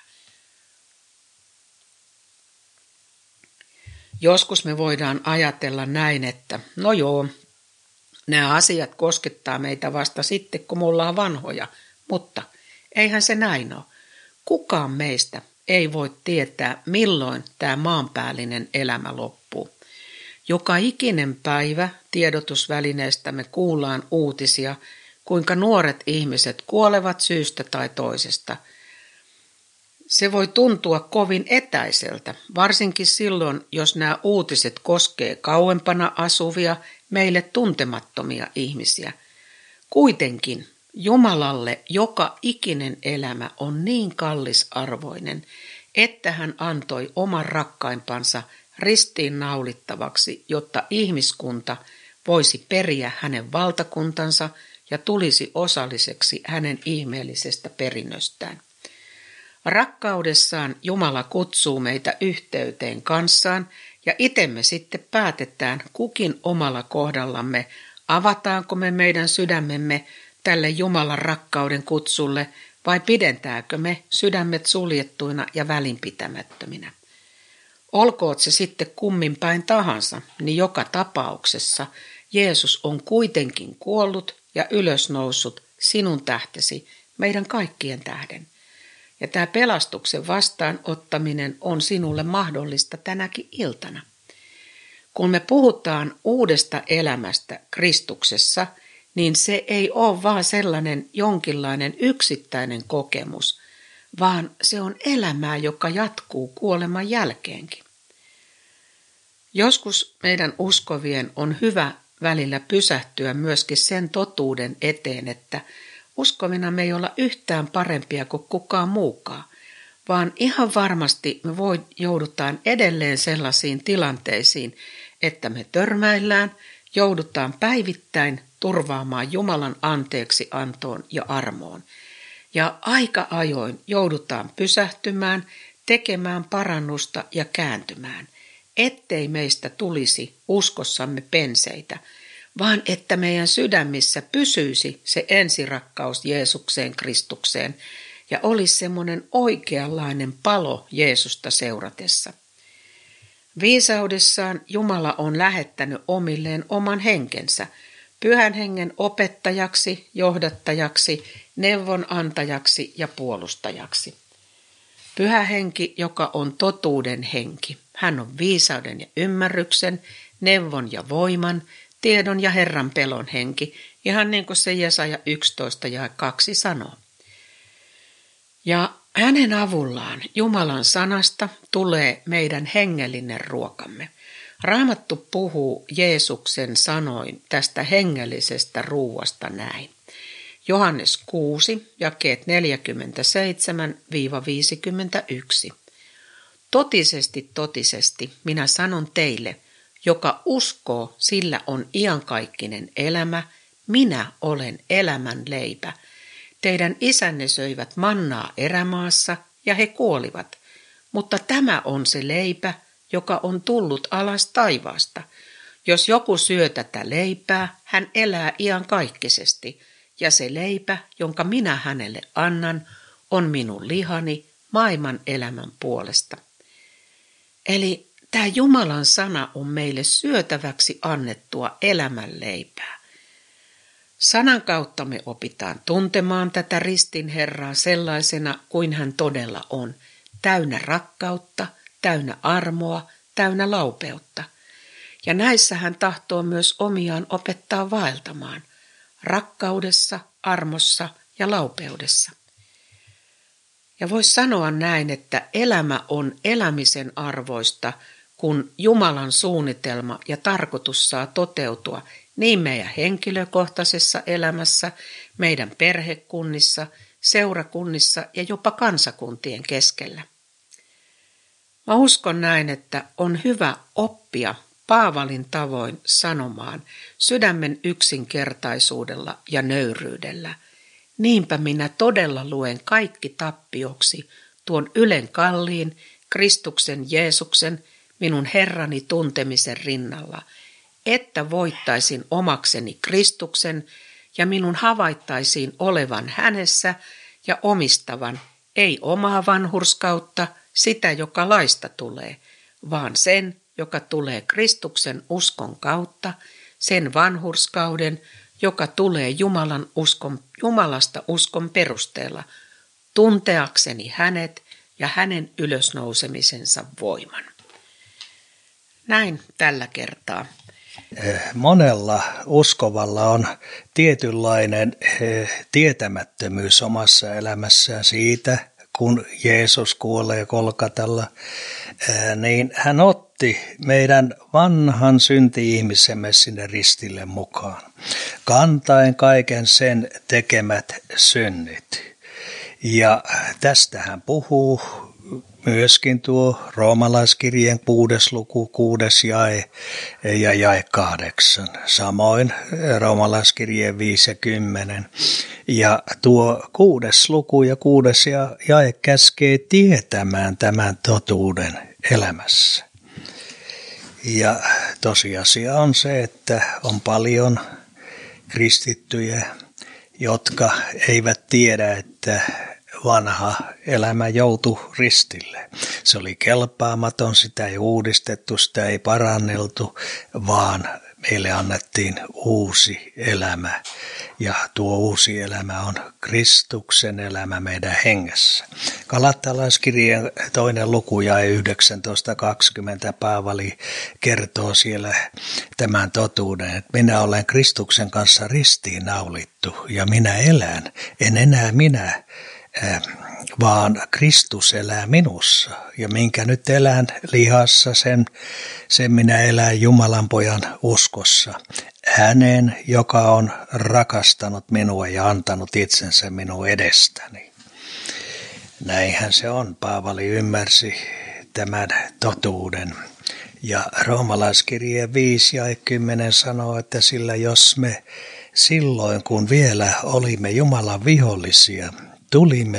Joskus me voidaan ajatella näin, että no joo, nämä asiat koskettaa meitä vasta sitten, kun me ollaan vanhoja, mutta eihän se näin ole. Kukaan meistä ei voi tietää, milloin tämä maanpäällinen elämä loppuu. Joka ikinen päivä tiedotusvälineestä me kuullaan uutisia, kuinka nuoret ihmiset kuolevat syystä tai toisesta. Se voi tuntua kovin etäiseltä, varsinkin silloin, jos nämä uutiset koskee kauempana asuvia, meille tuntemattomia ihmisiä. Kuitenkin Jumalalle joka ikinen elämä on niin kallisarvoinen, että hän antoi oman rakkaimpansa ristiin naulittavaksi, jotta ihmiskunta voisi periä hänen valtakuntansa ja tulisi osalliseksi hänen ihmeellisestä perinnöstään. Rakkaudessaan Jumala kutsuu meitä yhteyteen kanssaan ja itemme sitten päätetään kukin omalla kohdallamme, avataanko me meidän sydämemme tälle Jumalan rakkauden kutsulle vai pidentääkö me sydämet suljettuina ja välinpitämättöminä. Olkoot se sitten kummin päin tahansa, niin joka tapauksessa Jeesus on kuitenkin kuollut ja ylösnoussut sinun tähtesi, meidän kaikkien tähden. Ja tämä pelastuksen vastaanottaminen on sinulle mahdollista tänäkin iltana. Kun me puhutaan uudesta elämästä Kristuksessa, niin se ei ole vaan sellainen jonkinlainen yksittäinen kokemus, vaan se on elämää, joka jatkuu kuoleman jälkeenkin. Joskus meidän uskovien on hyvä välillä pysähtyä myöskin sen totuuden eteen, että uskovina me ei olla yhtään parempia kuin kukaan muukaan, vaan ihan varmasti me joudutaan edelleen sellaisiin tilanteisiin, että me törmäillään, joudutaan päivittäin turvaamaan Jumalan anteeksi antoon ja armoon. Ja aika ajoin joudutaan pysähtymään, tekemään parannusta ja kääntymään, ettei meistä tulisi uskossamme penseitä, vaan että meidän sydämissä pysyisi se ensirakkaus Jeesukseen, Kristukseen ja olisi semmoinen oikeanlainen palo Jeesusta seuratessa. Viisaudessaan Jumala on lähettänyt omilleen oman henkensä, Pyhän Hengen opettajaksi, johdattajaksi, neuvonantajaksi ja puolustajaksi. Pyhä Henki, joka on totuuden henki. Hän on viisauden ja ymmärryksen, neuvon ja voiman, tiedon ja Herran pelon henki, ihan niin kuin se Jesaja 11:2 sanoo. Ja hänen avullaan Jumalan sanasta tulee meidän hengellinen ruokamme. Raamattu puhuu Jeesuksen sanoin tästä hengellisestä ruuasta näin. Johannes 6, jakeet 47-51. Totisesti, totisesti, minä sanon teille, joka uskoo, sillä on iankaikkinen elämä, minä olen elämän leipä. Teidän isänne söivät mannaa erämaassa ja he kuolivat, mutta tämä on se leipä, joka on tullut alas taivaasta. Jos joku syö tätä leipää, hän elää iankaikkisesti, ja se leipä, jonka minä hänelle annan, on minun lihani maailman elämän puolesta. Eli tämä Jumalan sana on meille syötäväksi annettua elämänleipää. Sanan kautta me opitaan tuntemaan tätä ristin Herraa sellaisena kuin hän todella on, täynnä rakkautta, täynnä armoa, täynnä laupeutta. Ja näissä hän tahtoo myös omiaan opettaa vaeltamaan, rakkaudessa, armossa ja laupeudessa. Ja voisi sanoa näin, että elämä on elämisen arvoista, kun Jumalan suunnitelma ja tarkoitus saa toteutua niin meidän henkilökohtaisessa elämässä, meidän perhekunnissa, seurakunnissa ja jopa kansakuntien keskellä. Mä uskon näin, että on hyvä oppia Paavalin tavoin sanomaan sydämen yksinkertaisuudella ja nöyryydellä. Niinpä minä todella luen kaikki tappioksi tuon ylen kalliin Kristuksen Jeesuksen minun Herrani tuntemisen rinnalla, että voittaisin omakseni Kristuksen ja minun havaittaisiin olevan hänessä ja omistavan ei omaa vanhurskautta, sitä joka laista tulee, vaan sen, joka tulee Kristuksen uskon kautta, sen vanhurskauden, joka tulee Jumalasta uskon perusteella, tunteakseni hänet ja hänen ylösnousemisensa voiman. Näin tällä kertaa. Monella uskovalla on tietynlainen tietämättömyys omassa elämässään siitä, kun Jeesus kuolee Golgatalla, niin hän otti meidän vanhan synti-ihmisemme sinne ristille mukaan, kantaen kaiken sen tekemät synnit. Ja tästä hän puhuu myöskin tuo roomalaiskirjeen 6. luku, 6. jae ja jae 8. Samoin roomalaiskirjeen 5 ja 10. Ja tuo 6. luku ja 6. jae käskee tietämään tämän totuuden elämässä. Ja tosiasia on se, että on paljon kristittyjä, jotka eivät tiedä, että vanha elämä joutui ristille. Se oli kelpaamaton, sitä ei uudistettu, sitä ei paranneltu, vaan meille annettiin uusi elämä. Ja tuo uusi elämä on Kristuksen elämä meidän hengessä. Galattalaiskirjeen 2. luku jae 19.20 Paavali kertoo siellä tämän totuuden, että minä olen Kristuksen kanssa ristiinnaulittu ja minä elän, en enää minä, vaan Kristus elää minussa. Ja minkä nyt elän lihassa, sen minä elän Jumalan pojan uskossa. Hänen, joka on rakastanut minua ja antanut itsensä minun edestäni. Näinhän se on. Paavali ymmärsi tämän totuuden. Ja roomalaiskirje 5 ja 10 sanoo, että sillä jos me silloin, kun vielä olimme Jumalan vihollisia, tulimme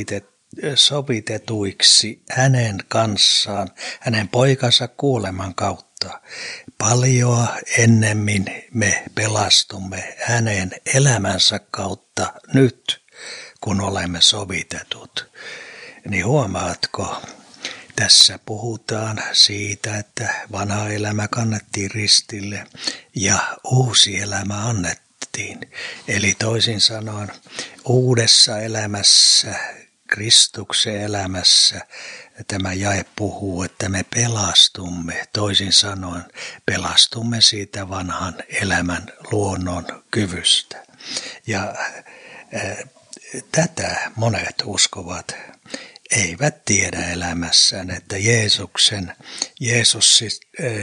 sovitetuiksi hänen kanssaan, hänen poikansa kuoleman kautta. Paljoa ennemmin me pelastumme hänen elämänsä kautta nyt, kun olemme sovitetut. Niin huomaatko, tässä puhutaan siitä, että vanha elämä kannettiin ristille ja uusi elämä annettiin. Eli toisin sanoen uudessa elämässä, Kristuksen elämässä, tämä jae puhuu, että me pelastumme, toisin sanoen pelastumme siitä vanhan elämän luonnon kyvystä. Ja tätä monet uskovat eivät tiedä elämässään, että Jeesus siis,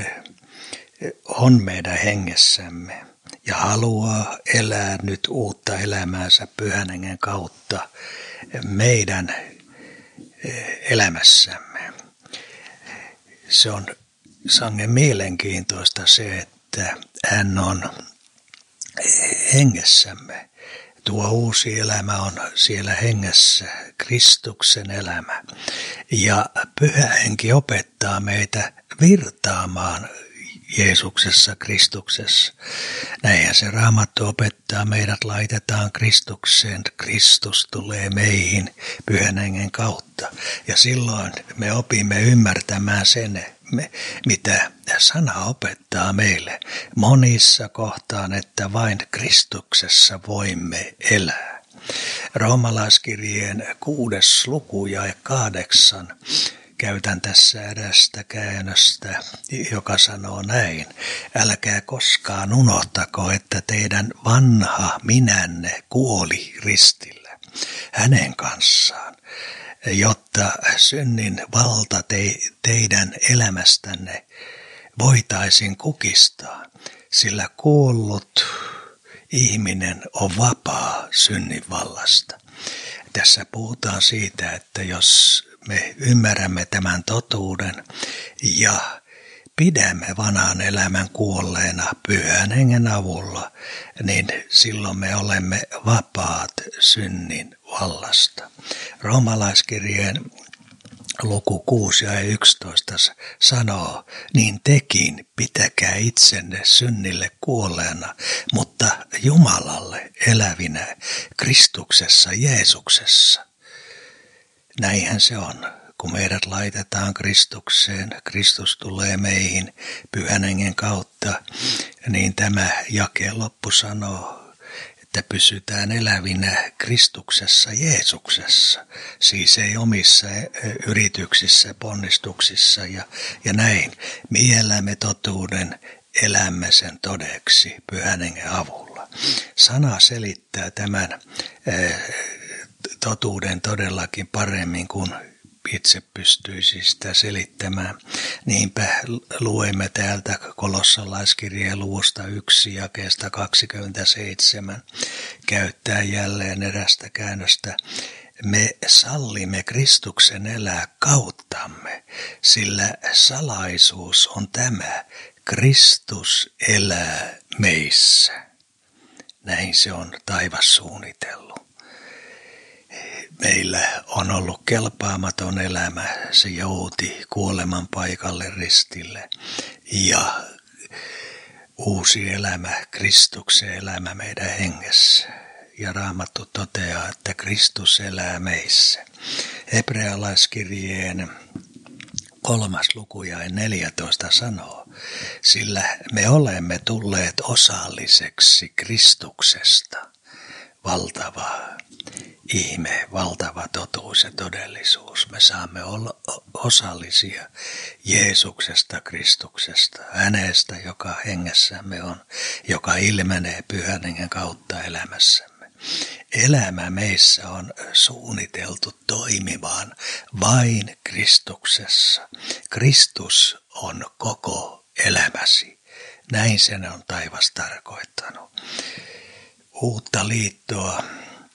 on meidän hengessämme ja haluaa elää nyt uutta elämäänsä Pyhän Hengen kautta meidän elämässämme. Se on sangen mielenkiintoista se, että hän on hengessämme. tuo uusi elämä on siellä hengessä, Kristuksen elämä. Ja Pyhä Henki opettaa meitä virtaamaan Jeesuksessa, Kristuksessa. Näinhän se Raamattu opettaa, meidät laitetaan Kristukseen, Kristus tulee meihin Pyhän Hengen kautta. Ja silloin me opimme ymmärtämään sen, mitä sana opettaa meille monissa kohtaan, että vain Kristuksessa voimme elää. Roomalaiskirjeen 6. luku jae 8. Käytän tässä erästä käännöstä, joka sanoo näin. Älkää koskaan unohtako, että teidän vanha minänne kuoli ristillä hänen kanssaan, jotta synnin valta teidän elämästänne voitaisiin kukistaa, sillä kuollut ihminen on vapaa synnin vallasta. Tässä puhutaan siitä, että jos me ymmärrämme tämän totuuden ja pidämme vanhan elämän kuolleena Pyhän Hengen avulla, niin silloin me olemme vapaat synnin vallasta. Roomalaiskirjeen luku 6 ja 11 sanoo, niin tekin pitäkää itsenne synnille kuolleena, mutta Jumalalle elävinä Kristuksessa Jeesuksessa. Näinhän se on. Kun meidät laitetaan Kristukseen, Kristus tulee meihin Pyhän Hengen kautta, niin tämä jakeen loppu sanoo, että pysytään elävinä Kristuksessa Jeesuksessa. Siis ei omissa yrityksissä, ponnistuksissa ja näin. Miellämme totuuden, elämme sen todeksi Pyhän Hengen avulla. Sana selittää tämän totuuden todellakin paremmin kuin itse pystyisi sitä selittämään. Niinpä luemme täältä Kolossalaiskirjeen luvusta 1 jakeesta 27. Käyttää jälleen erästä käännöstä. Me sallimme Kristuksen elää kauttamme, sillä salaisuus on tämä, Kristus elää meissä. Näin se on taivas suunnitellut. Meillä on ollut kelpaamaton elämä, se jouti kuoleman paikalle ristille ja uusi elämä, Kristuksen elämä meidän hengessä. Ja Raamattu toteaa, että Kristus elää meissä. Hebrealaiskirjeen 3. luku jae 14 sanoo, sillä me olemme tulleet osalliseksi Kristuksesta. Valtava ihme, valtava totuus ja todellisuus. Me saamme olla osallisia Jeesuksesta, Kristuksesta, hänestä, joka hengessämme on, joka ilmenee Pyhän Hengen kautta elämässämme. Elämä meissä on suunniteltu toimimaan vain Kristuksessa. Kristus on koko elämäsi. Näin sen on taivas tarkoittanut. Uutta liittoa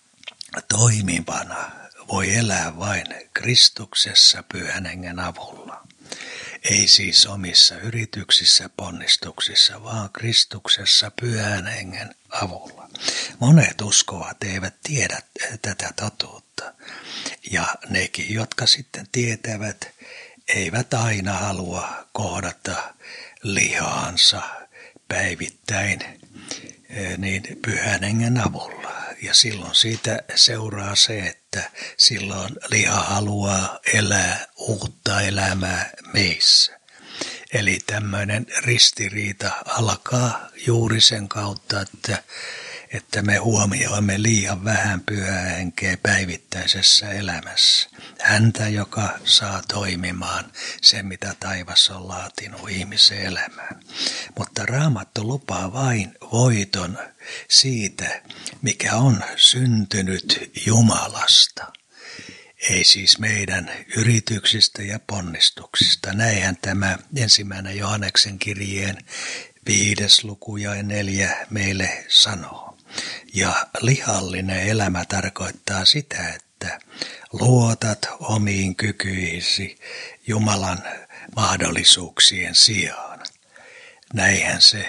toimivana voi elää vain Kristuksessa Pyhän Hengen avulla. Ei siis omissa yrityksissä, ponnistuksissa, vaan Kristuksessa Pyhän Hengen avulla. Monet uskovat eivät tiedä tätä totuutta. Ja nekin, jotka sitten tietävät, eivät aina halua kohdata lihaansa päivittäin niin Pyhän Hengen avulla. Ja silloin siitä seuraa se, että silloin liha haluaa elää uutta elämää meissä. Eli tämmöinen ristiriita alkaa juuri sen kautta, että me huomioimme liian vähän Pyhää Henkeä päivittäisessä elämässä. Häntä, joka saa toimimaan sen, mitä taivas on laatinut ihmisen elämään. Mutta Raamattu lupaa vain voiton siitä, mikä on syntynyt Jumalasta. Ei siis meidän yrityksistä ja ponnistuksista. Näinhän tämä 1. Johanneksen kirjeen 5. luku jae 4 meille sanoo. Ja lihallinen elämä tarkoittaa sitä, että luotat omiin kykyisi Jumalan mahdollisuuksien sijaan. Näinhän se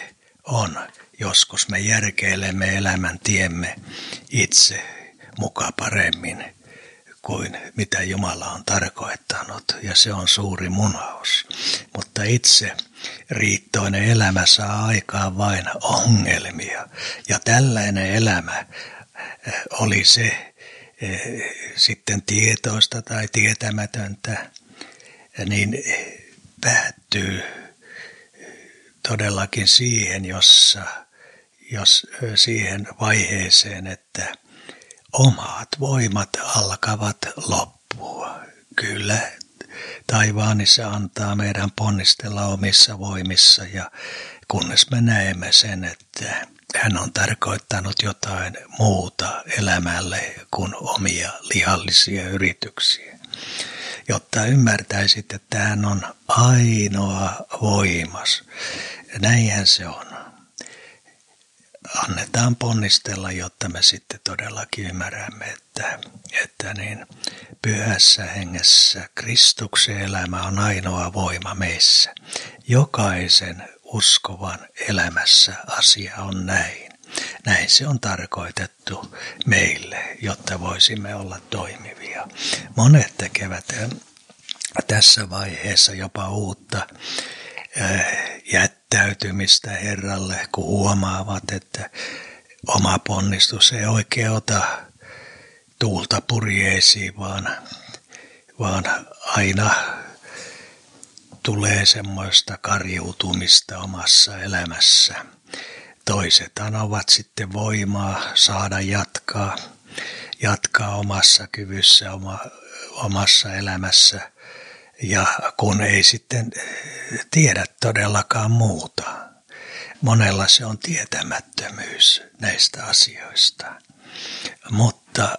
on. Joskus me järkeilemme elämän tiemme itse muka paremmin kuin mitä Jumala on tarkoittanut, ja se on suuri munaus. Mutta itse riittoinen elämä saa aikaan vain ongelmia, ja tällainen elämä oli se sitten tietoista tai tietämätöntä, niin päättyy todellakin siihen, jos siihen vaiheeseen, että omat voimat alkavat loppua. Kyllä, taivaanissa antaa meidän ponnistella omissa voimissa, ja kunnes me näemme sen, että hän on tarkoittanut jotain muuta elämälle kuin omia lihallisia yrityksiä. Jotta ymmärtäisit, että hän on ainoa voimas. Näinhän se on. Annetaan ponnistella, jotta me sitten todellakin ymmärrämme, että niin pyhässä hengessä Kristuksen elämä on ainoa voima meissä. Jokaisen uskovan elämässä asia on näin. Näin se on tarkoitettu meille, jotta voisimme olla toimivia. Monet tekevät tässä vaiheessa jopa uutta jättäytymistä Herralle, kun huomaavat, että oma ponnistus ei oikein ota tuulta purjeisiin, vaan aina tulee semmoista karjuutumista omassa elämässä. Toisethan ovat sitten voimaa saada jatkaa omassa kyvyssä, omassa elämässä, ja kun ei sitten tiedä todellakaan muuta. Monella se on tietämättömyys näistä asioista. Mutta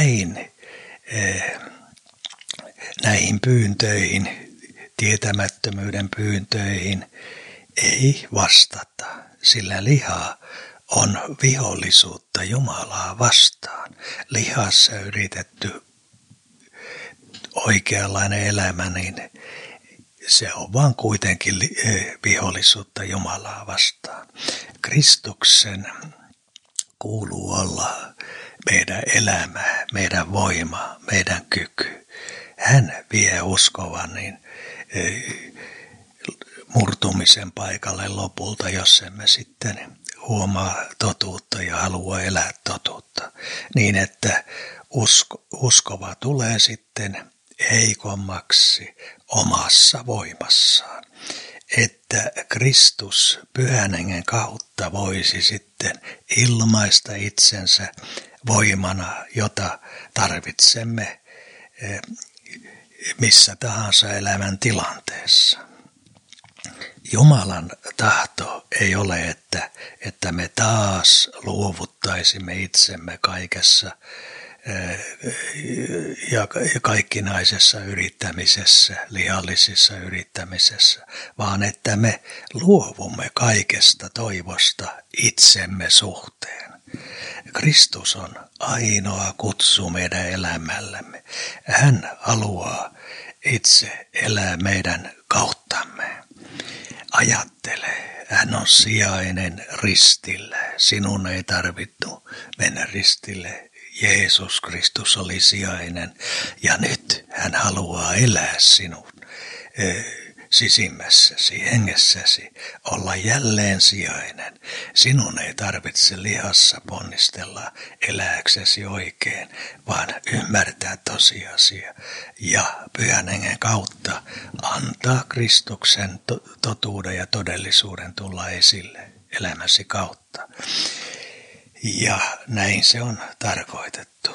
näihin pyyntöihin, tietämättömyyden pyyntöihin ei vastata, sillä liha on vihollisuutta Jumalaa vastaan. Lihassa yritetty oikeanlainen elämä, niin se on vaan kuitenkin vihollisuutta Jumalaa vastaan. Kristuksen kuuluu olla meidän elämä, meidän voima, meidän kyky. Hän vie uskovan niin murtumisen paikalle lopulta, jos emme sitten huomaa totuutta ja halua elää totuutta. Niin, että uskova tulee sitten heikommaksi omassa voimassaan. Että Kristus Pyhän Hengen kautta voisi sitten ilmaista itsensä voimana, jota tarvitsemme missä tahansa elämän tilanteessa. Jumalan tahto ei ole, että me taas luovuttaisimme itsemme kaikessa ja kaikkinaisessa yrittämisessä, lihallisissa yrittämisessä, vaan että me luovumme kaikesta toivosta itsemme suhteen. Kristus on ainoa kutsu meidän elämällämme. Hän haluaa itse elää meidän kauttamme. Ajattele, hän on sijainen ristillä. Sinun ei tarvittu mennä ristille. Jeesus Kristus oli sijainen, ja nyt hän haluaa elää sinun sisimmässäsi, hengessäsi, olla jälleen sijainen. Sinun ei tarvitse lihassa ponnistella elääksesi oikein, vaan ymmärtää tosiasia ja Pyhän Hengen kautta antaa Kristuksen totuuden ja todellisuuden tulla esille elämäsi kautta. Ja näin se on tarkoitettu.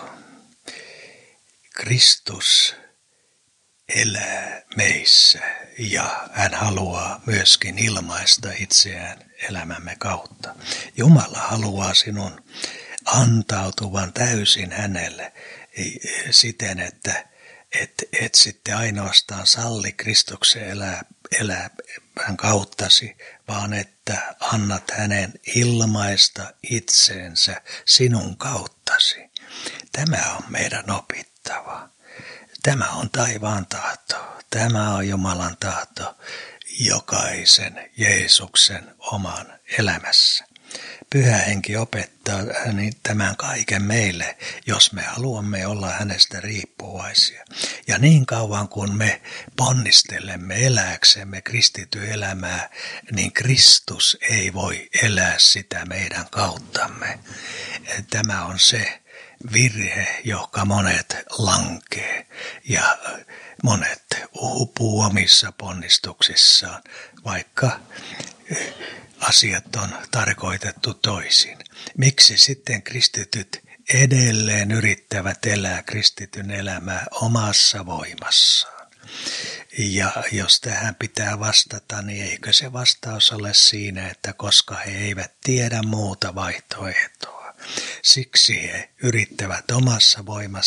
Kristus elää meissä ja hän haluaa myöskin ilmaista itseään elämämme kautta. Jumala haluaa sinun antautuvan täysin hänelle siten, että et sitten ainoastaan salli Kristuksen elämän kauttasi, vaan että annat hänen ilmaista itseensä sinun kauttasi. Tämä on meidän opittava. Tämä on taivaan tahto. Tämä on Jumalan tahto. jokaisen Jeesuksen oman elämässä. Pyhä Henki opettaa tämän kaiken meille, jos me haluamme olla hänestä riippuvaisia. Ja niin kauan kun me ponnistelemme elääksemme kristityn elämää, niin Kristus ei voi elää sitä meidän kauttamme. Tämä on se virhe, joka monet lankee ja monet uupuu omissa ponnistuksissaan, vaikka asiat on tarkoitettu toisin. Miksi sitten kristityt edelleen yrittävät elää kristityn elämää omassa voimassaan? Ja jos tähän pitää vastata, niin eikö se vastaus ole siinä, että koska he eivät tiedä muuta vaihtoehtoa. Siksi he yrittävät omassa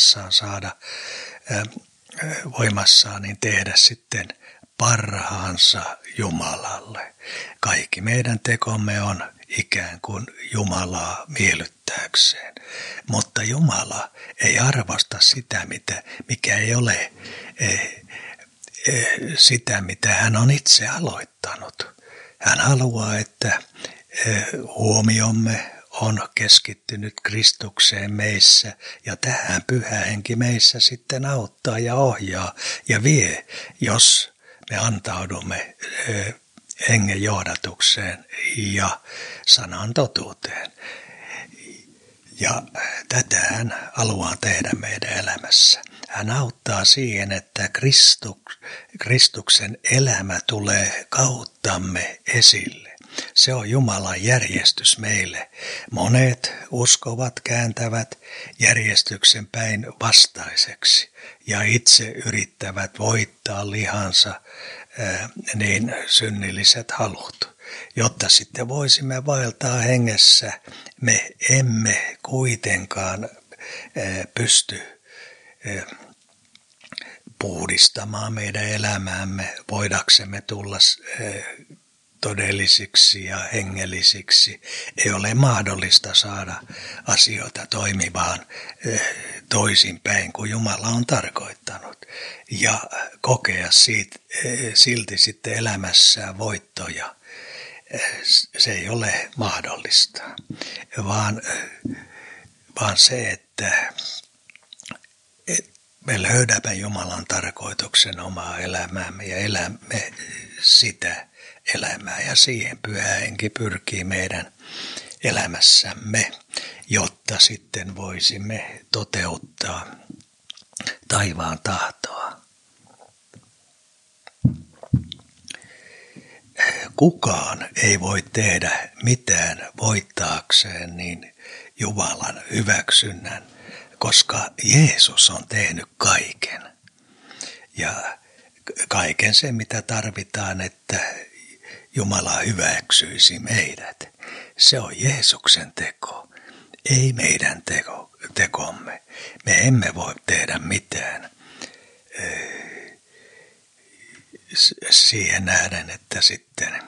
voimassaan niin tehdä sitten parhaansa Jumalalle. Kaikki meidän tekomme on ikään kuin Jumalaa miellyttääkseen. Mutta Jumala ei arvosta sitä, mikä ei ole sitä, mitä hän on itse aloittanut. Hän haluaa, että huomiomme on keskittynyt Kristukseen meissä ja tähän Pyhä Henki meissä sitten auttaa ja ohjaa ja vie, jos me antaudumme hengen johdatukseen ja sanan totuuteen. Ja tätä hän haluaa tehdä meidän elämässä. Hän auttaa siihen, että Kristuksen elämä tulee kauttamme esille. Se on Jumalan järjestys meille. Monet uskovat kääntävät järjestyksen päin vastaiseksi ja itse yrittävät voittaa lihansa niin synnilliset halut. Jotta sitten voisimme vaeltaa hengessä, me emme kuitenkaan pysty puhdistamaan meidän elämäämme, voidaksemme tulla todellisiksi ja hengellisiksi. Ei ole mahdollista saada asioita toimimaan toisinpäin kuin Jumala on tarkoittanut ja kokea silti sitten elämässään voittoja. Se ei ole mahdollista, vaan se, että me löydämme Jumalan tarkoituksen omaa elämäämme ja elämme sitä elämää ja siihen Pyhä Henki pyrkii meidän elämässämme, jotta sitten voisimme toteuttaa taivaan tahtoa. Kukaan ei voi tehdä mitään voittaakseen niin Jumalan hyväksynnän, koska Jeesus on tehnyt kaiken. Ja kaiken se, mitä tarvitaan, että Jumala hyväksyisi meidät. Se on Jeesuksen teko, ei meidän tekomme. Me emme voi tehdä mitään siihen nähden, että sitten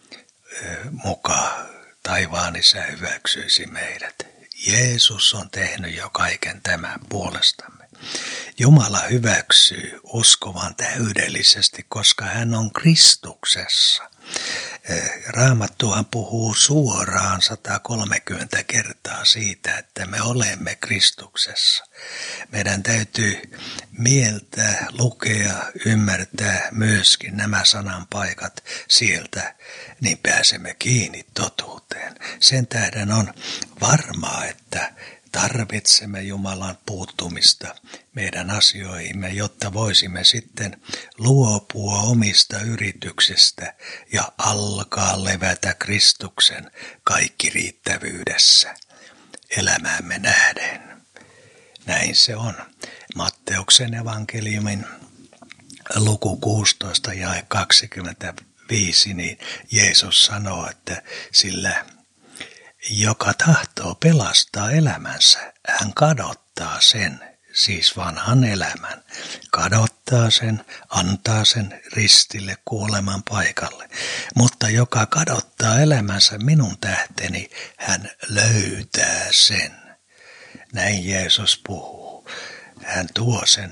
muka taivaan Isä hyväksyisi meidät. Jeesus on tehnyt jo kaiken tämän puolestamme. Jumala hyväksyy uskovan täydellisesti, koska hän on Kristuksessa. Raamattuhan puhuu suoraan 130 kertaa siitä, että me olemme Kristuksessa. Meidän täytyy mieltää, lukea, ymmärtää myöskin nämä sananpaikat sieltä, niin pääsemme kiinni totuuteen. Sen tähden on varmaa, että tarvitsemme Jumalan puuttumista meidän asioihimme, jotta voisimme sitten luopua omista yrityksistä ja alkaa levätä Kristuksen kaikki riittävyydessä elämäämme nähden. Näin se on. Matteuksen evankeliumin luku 16 ja 25, niin Jeesus sanoo, että sillä joka tahtoo pelastaa elämänsä, hän kadottaa sen, siis vanhan elämän. Kadottaa sen, antaa sen ristille kuoleman paikalle. Mutta joka kadottaa elämänsä minun tähteni, hän löytää sen. Näin Jeesus puhuu. Hän tuo sen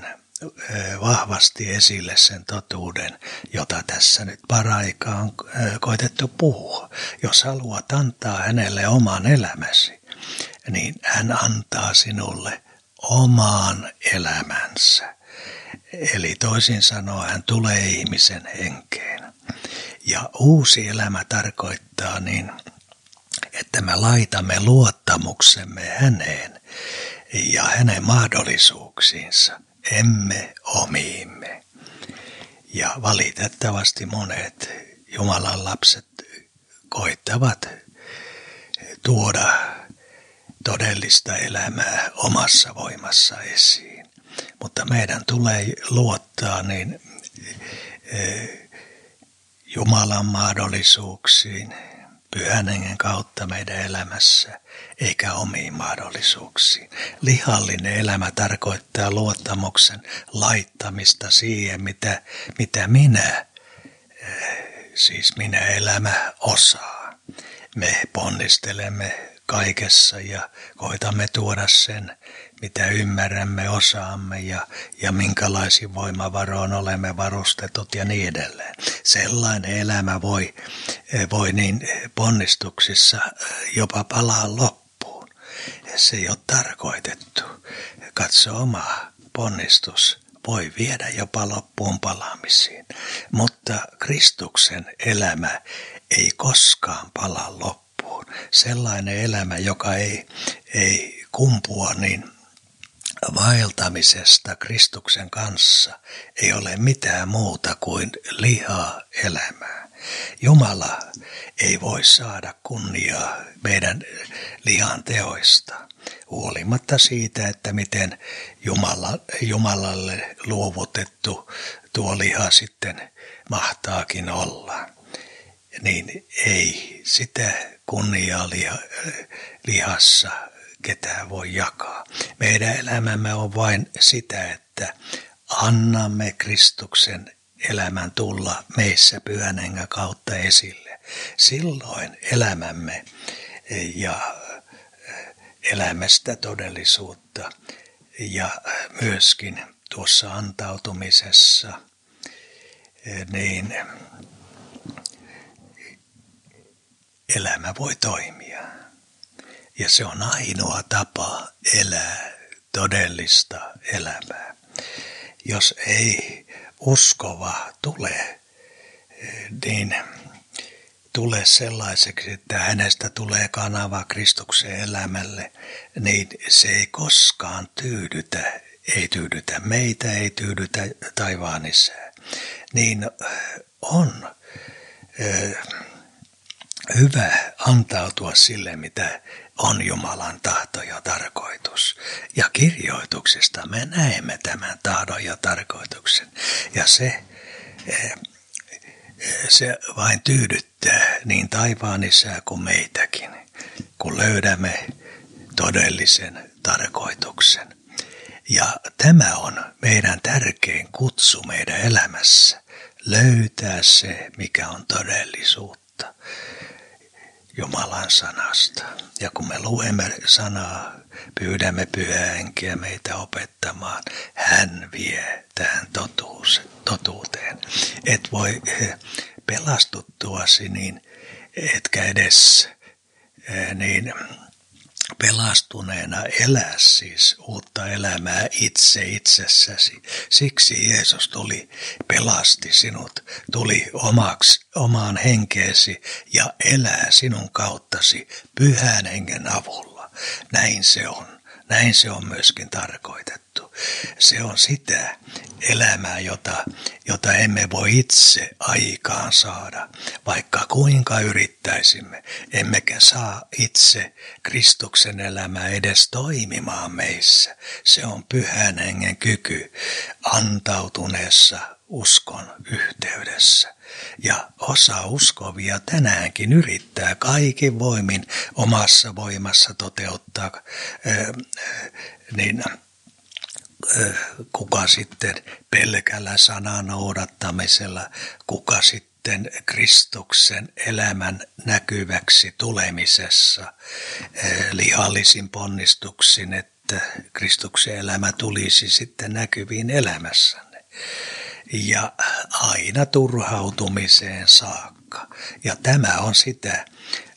vahvasti esille sen totuuden, jota tässä nyt paraikaa on koitettu puhua. Jos haluat antaa hänelle oman elämäsi, niin hän antaa sinulle omaan elämänsä. Eli toisin sanoen hän tulee ihmisen henkeen. Ja uusi elämä tarkoittaa niin, että me laitamme luottamuksemme häneen ja hänen mahdollisuuksiinsa, emme omiimme. Ja valitettavasti monet Jumalan lapset koittavat tuoda todellista elämää omassa voimassa esiin. Mutta meidän tulee luottaa niin Jumalan mahdollisuuksiin, Pyhän Hengen kautta meidän elämässä, eikä omiin mahdollisuuksiin. Lihallinen elämä tarkoittaa luottamuksen laittamista siihen, mitä minä elämä osaa. Me ponnistelemme kaikessa ja koitamme tuoda sen, mitä ymmärrämme, osaamme ja minkälaisin voimavaroin olemme varustetut ja niin edelleen. Sellainen elämä voi niin ponnistuksissa jopa palaa loppuun. Se ei ole tarkoitettu. Katso, oma ponnistus voi viedä jopa loppuun palaamisiin. Mutta Kristuksen elämä ei koskaan palaa loppuun. Sellainen elämä, joka ei kumpua niin vaeltamisesta Kristuksen kanssa, ei ole mitään muuta kuin lihaa elämää. Jumala ei voi saada kunniaa meidän lihan teoista, huolimatta siitä, että miten Jumalalle luovutettu tuo liha sitten mahtaakin olla. Niin ei sitä kunniaa lihassa ketään voi jakaa. Meidän elämämme on vain sitä, että annamme Kristuksen elämän tulla meissä Pyhän Hengen kautta esille. Silloin elämämme ja elämme sitä todellisuutta ja myöskin tuossa antautumisessa niin elämä voi toimia. Ja se on ainoa tapa elää todellista elämää. Jos ei uskova tule sellaiseksi, että hänestä tulee kanava Kristuksen elämälle, niin se ei koskaan tyydytä. Ei tyydytä meitä, ei tyydytä taivaan Isää. Niin on hyvä antautua sille, mitä on Jumalan tahto ja tarkoitus. Ja kirjoituksista me näemme tämän tahdon ja tarkoituksen. Ja se vain tyydyttää niin taivaan Isää kuin meitäkin, kun löydämme todellisen tarkoituksen. Ja tämä on meidän tärkein kutsu meidän elämässä. Löytää se, mikä on todellisuutta Jumalan sanasta. Ja kun me luemme sanaa, pyydämme Pyhää Henkeä meitä opettamaan, hän vie tähän totuuteen. Et voi pelastuttuasi, niin etkä edes niin pelastuneena elää siis uutta elämää itsessäsi. Siksi Jeesus pelasti sinut, tuli omaan henkeesi ja elää sinun kauttasi Pyhän Hengen avulla. Näin se on. Näin se on myöskin tarkoitettu. Se on sitä elämää, jota emme voi itse aikaan saada, vaikka kuinka yrittäisimme. Emmekä saa itse Kristuksen elämää edes toimimaan meissä. Se on Pyhän Hengen kyky antautuneessa uskon yhteydessä. Ja osa uskovia tänäänkin yrittää kaikin voimin omassa voimassa toteuttaa, kuka sitten pelkällä sanan noudattamisella, kuka sitten Kristuksen elämän näkyväksi tulemisessa lihallisin ponnistuksin, että Kristuksen elämä tulisi sitten näkyviin elämässänne. Ja aina turhautumiseen saakka. Ja tämä on sitä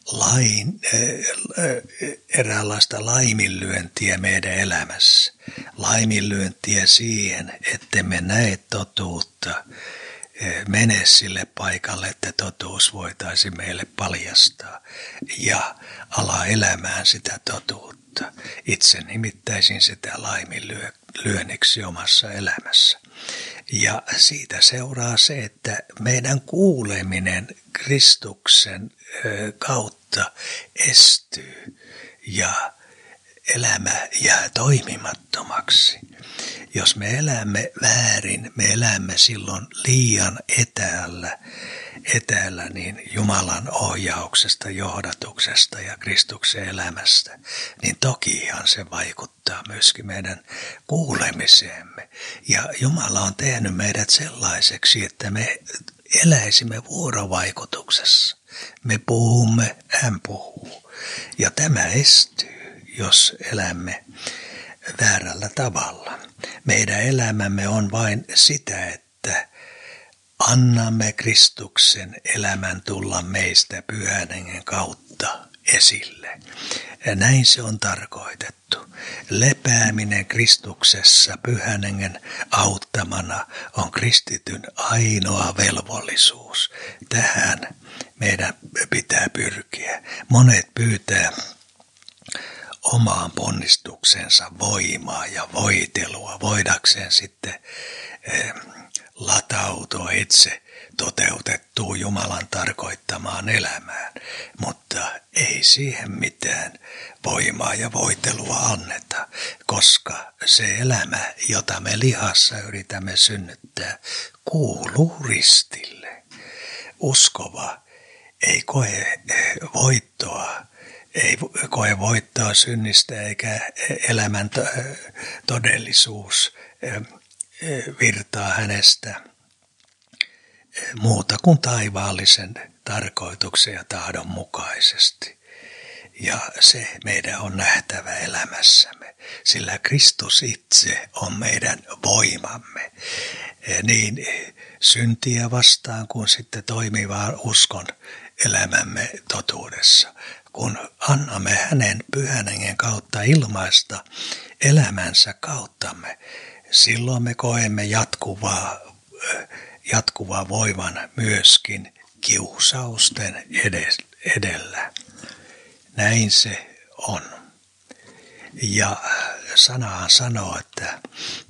eräänlaista laiminlyöntiä meidän elämässä. Laiminlyöntiä siihen, että me näe totuutta, mene sille paikalle, että totuus voitaisiin meille paljastaa ja ala elämään sitä totuutta. Itse nimittäisin sitä laiminlyönniksi omassa elämässä. Ja siitä seuraa se, että meidän kuuleminen Kristuksen kautta estyy ja elämä jää toimimattomaksi. Jos me elämme väärin, me elämme silloin liian etäällä niin Jumalan ohjauksesta, johdatuksesta ja Kristuksen elämästä, niin tokihan se vaikuttaa myöskin meidän kuulemiseemme. Ja Jumala on tehnyt meidät sellaiseksi, että me eläisimme vuorovaikutuksessa. Me puhumme, hän puhuu. Ja tämä estyy, jos elämme väärällä tavalla. Meidän elämämme on vain sitä, että annamme Kristuksen elämän tulla meistä Pyhän Hengen kautta esille. Ja näin se on tarkoitettu. Lepääminen Kristuksessa Pyhän Hengen auttamana on kristityn ainoa velvollisuus. Tähän meidän pitää pyrkiä. Monet pyytää omaan ponnistuksensa voimaa ja voitelua, voidakseen sitten latautua itse toteutettuun Jumalan tarkoittamaan elämään, mutta ei siihen mitään voimaa ja voitelua anneta, koska se elämä, jota me lihassa yritämme synnyttää, kuuluu ristille. Uskova ei koe voittoa synnistä eikä elämän todellisuus virtaa hänestä muuta kuin taivaallisen tarkoituksen ja tahdon mukaisesti. Ja se meidän on nähtävä elämässämme, sillä Kristus itse on meidän voimamme. Niin syntiä vastaan kuin sitten toimivaa uskon elämämme totuudessa. Kun annamme hänen Pyhän Hengen kautta ilmaista elämänsä kauttamme, silloin me koemme jatkuvaa voiman myöskin kiusausten edellä. Näin se on. Ja sanahan sanoo, että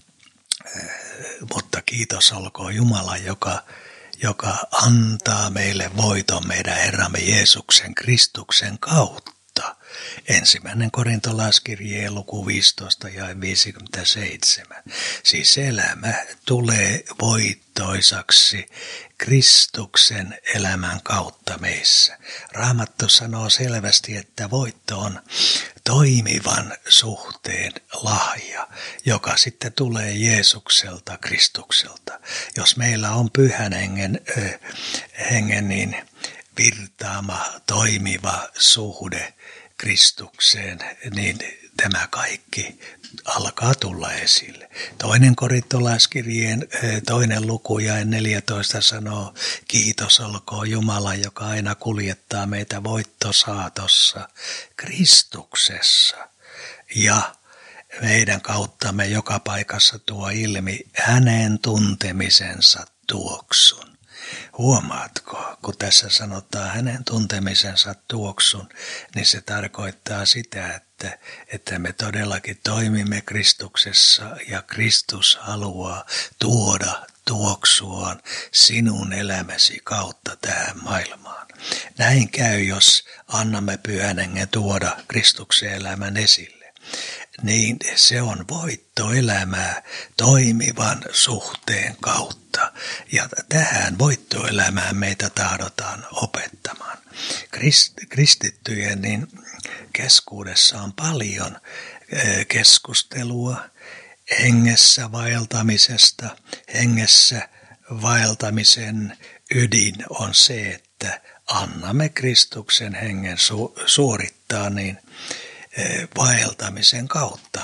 mutta kiitos olkoon Jumala, joka antaa meille voiton meidän Herramme Jeesuksen Kristuksen kautta. 1. Korintolaiskirjeen luku 15 ja 57. Siis elämä tulee voittoisaksi Kristuksen elämän kautta meissä. Raamattu sanoo selvästi, että voitto on toimivan suhteen lahja, joka sitten tulee Jeesukselta, Kristukselta. Jos meillä on Pyhän hengen niin virtaama, toimiva suhde Kristukseen, niin tämä kaikki alkaa tulla esille. 2. Korintolaiskirjeen 2. luku ja 14 sanoo, kiitos olkoon Jumala, joka aina kuljettaa meitä voittosaatossa Kristuksessa. Ja meidän kauttamme joka paikassa tuo ilmi hänen tuntemisensa tuoksun. Huomaatko, kun tässä sanotaan hänen tuntemisensa tuoksun, niin se tarkoittaa sitä, että me todellakin toimimme Kristuksessa ja Kristus haluaa tuoda tuoksuaan sinun elämäsi kautta tähän maailmaan. Näin käy, jos annamme Pyhän Hengen tuoda Kristuksen elämän esille. Niin se on voittoelämää toimivan suhteen kautta. Ja tähän voittoelämään meitä tahdotaan opettamaan. Kristittyjen niin keskuudessa on paljon keskustelua hengessä vaeltamisesta. Hengessä vaeltamisen ydin on se, että annamme Kristuksen hengen suorittaa niin vaeltamisen kauttamme.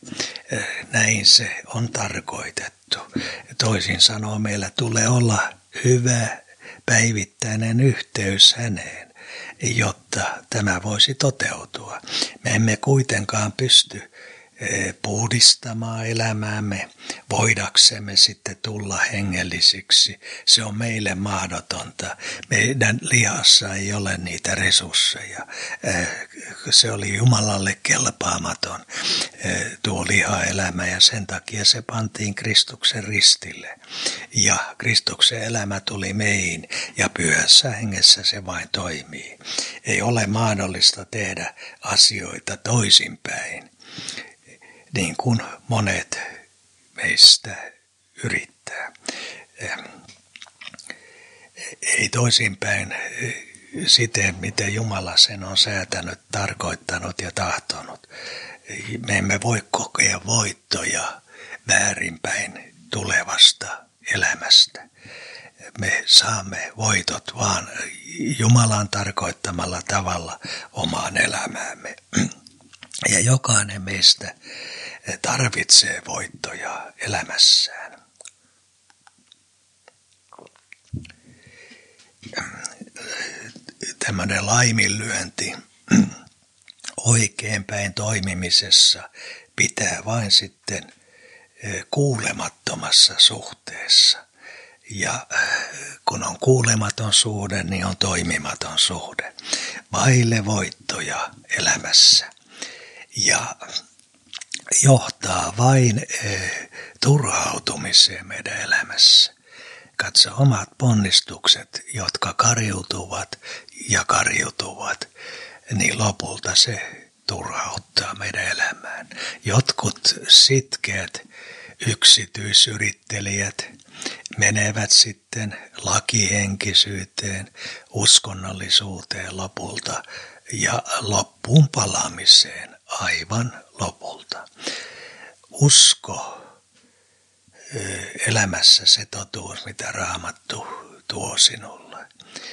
Näin se on tarkoitettu. Toisin sanoen meillä tulee olla hyvä päivittäinen yhteys häneen, jotta tämä voisi toteutua. Me emme kuitenkaan pysty puhdistamaan elämäämme, voidaksemme sitten tulla hengellisiksi. Se on meille mahdotonta. Meidän lihassa ei ole niitä resursseja. Se oli Jumalalle kelpaamaton tuo lihaelämä ja sen takia se pantiin Kristuksen ristille. Ja Kristuksen elämä tuli meihin ja pyhässä hengessä se vain toimii. Ei ole mahdollista tehdä asioita toisinpäin, niin kuin monet meistä yrittää. Ei toisinpäin siten, miten Jumala sen on säätänyt, tarkoittanut ja tahtonut. Me emme voi kokea voittoja väärinpäin tulevasta elämästä. Me saamme voitot vaan Jumalan tarkoittamalla tavalla omaan elämäämme. Ja jokainen meistä tarvitsee voittoja elämässään. Tämmöinen laiminlyönti oikeinpäin toimimisessa pitää vain sitten kuulemattomassa suhteessa. Ja kun on kuulematon suhde, niin on toimimaton suhde. Vaille voittoja elämässä. Ja johtaa vain turhautumiseen meidän elämässä. Katso omat ponnistukset, jotka kariutuvat, niin lopulta se turhauttaa meidän elämään. Jotkut sitkeät yksityisyrittelijät menevät sitten lakihenkisyyteen, uskonnollisuuteen lopulta ja loppuun palaamiseen aivan lopulta. Usko elämässä se totuus, mitä Raamattu tuo sinulle.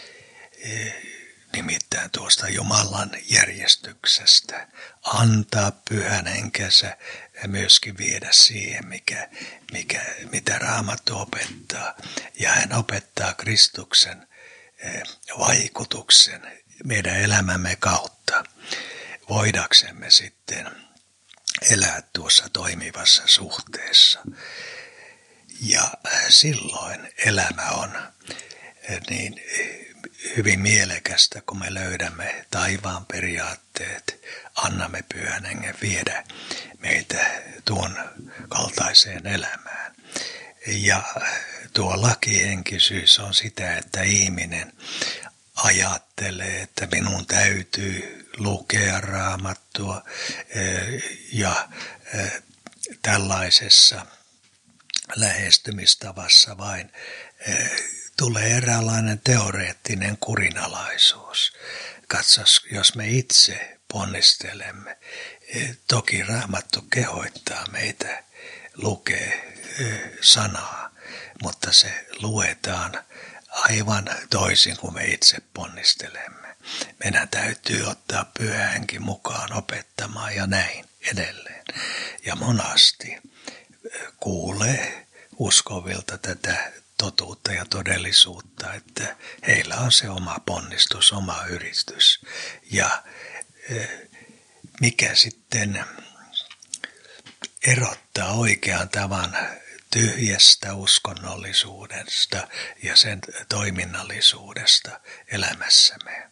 Nimittäin tuosta Jumalan järjestyksestä. Antaa pyhän henkensä ja myöskin viedä siihen, mitä Raamattu opettaa. Ja hän opettaa Kristuksen vaikutuksen meidän elämämme kautta. Voidaksemme sitten elää tuossa toimivassa suhteessa. Ja silloin elämä on niin hyvin mielekästä, kun me löydämme taivaan periaatteet, annamme pyhän hengen viedä meitä tuon kaltaiseen elämään. Ja tuo lakihenkisyys on sitä, että ihminen ajattelee, että minun täytyy lukea Raamattua ja tällaisessa lähestymistavassa vain tulee eräänlainen teoreettinen kurinalaisuus. Katsos, jos me itse ponnistelemme, toki Raamattu kehoittaa meitä lukee sanaa, mutta se luetaan aivan toisin kuin me itse ponnistelemme. Meidän täytyy ottaa pyhä henki mukaan opettamaan ja näin edelleen. Ja monasti kuulee uskovilta tätä totuutta ja todellisuutta, että heillä on se oma ponnistus, oma yritys. Ja mikä sitten erottaa oikean tavan tyhjästä uskonnollisuudesta ja sen toiminnallisuudesta elämässämme.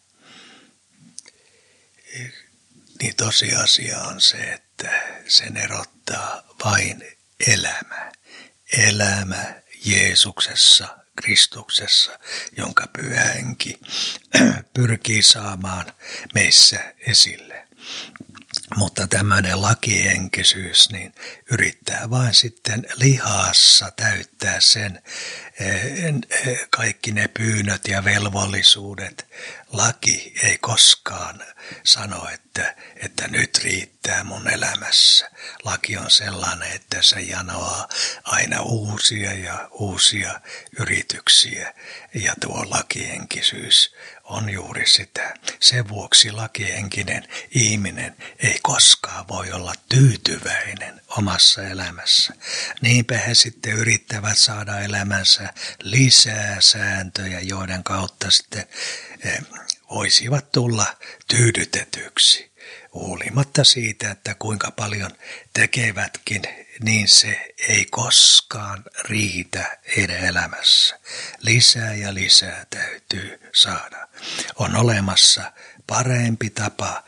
Niin tosiasia on se, että sen erottaa vain elämä. Elämä Jeesuksessa, Kristuksessa, jonka pyhä henki pyrkii saamaan meissä esille. Mutta tämmöinen lakihenkisyys niin yrittää vain sitten lihassa täyttää sen kaikki ne pyynnöt ja velvollisuudet. Laki ei koskaan sano, että nyt riittää mun elämässä. Laki on sellainen, että se janoaa aina uusia ja uusia yrityksiä. Ja tuo lakihenkisyys on juuri sitä. Sen vuoksi lakihenkinen ihminen ei koskaan voi olla tyytyväinen omassa elämässä. Niinpä he sitten yrittävät saada elämänsä lisää sääntöjä, joiden kautta sitten voisivat tulla tyydytetyksi. Huolimatta siitä, että kuinka paljon tekevätkin, niin se ei koskaan riitä heidän elämässä. Lisää ja lisää täytyy saada. On olemassa parempi tapa,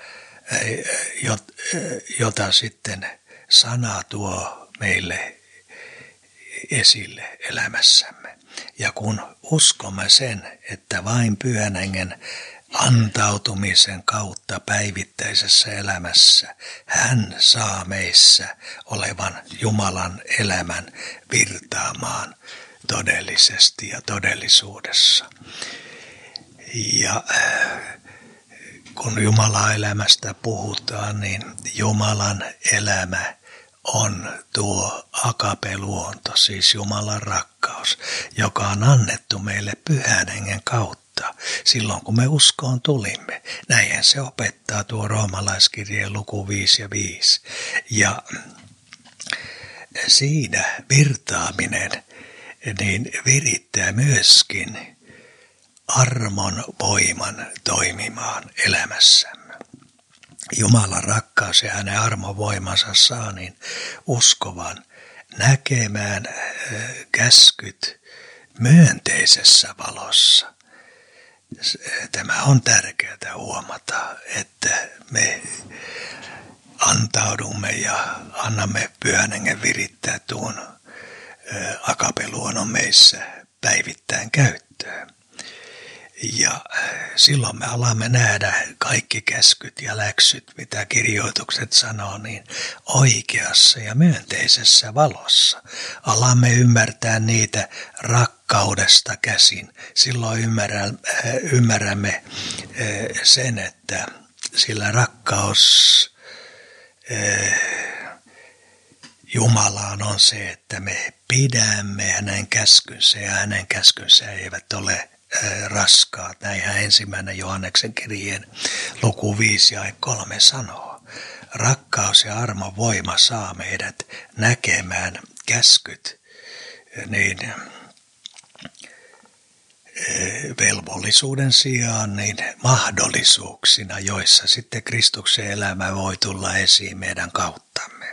jota sitten sana tuo meille esille elämässämme. Ja kun uskomme sen, että vain Pyhän Hengen antautumisen kautta päivittäisessä elämässä hän saa meissä olevan Jumalan elämän virtaamaan todellisesti ja todellisuudessa. Ja kun Jumalan elämästä puhutaan, niin Jumalan elämä on tuo agape-luonto, siis Jumalan rakkaus, joka on annettu meille Pyhän Hengen kautta silloin, kun me uskoon tulimme. Näinhän se opettaa tuo roomalaiskirjeen luku 5 ja 5. Ja siinä virtaaminen niin virittää myöskin armon voiman toimimaan elämässämme. Jumalan rakkaus ja hänen armon voimansa saa niin uskovan näkemään käskyt myönteisessä valossa. Tämä on tärkeää huomata, että me antaudumme ja annamme Pyhän Hengen virittää tuon agape-luonnon meissä päivittäin käyttöön. Ja silloin me alamme nähdä kaikki käskyt ja läksyt, mitä kirjoitukset sanoo, niin oikeassa ja myönteisessä valossa. Alamme ymmärtää niitä rakkaudesta käsin. Silloin ymmärrämme sen, että sillä rakkaus Jumalaan on se, että me pidämme hänen käskynsä ja hänen käskynsä eivät ole raskaat. Näinhän 1. Johanneksen kirjeen luku 5 ja 3 sanoo. Rakkaus ja armon voima saa meidät näkemään käskyt niin velvollisuuden sijaan niin mahdollisuuksina, joissa sitten Kristuksen elämä voi tulla esiin meidän kauttamme.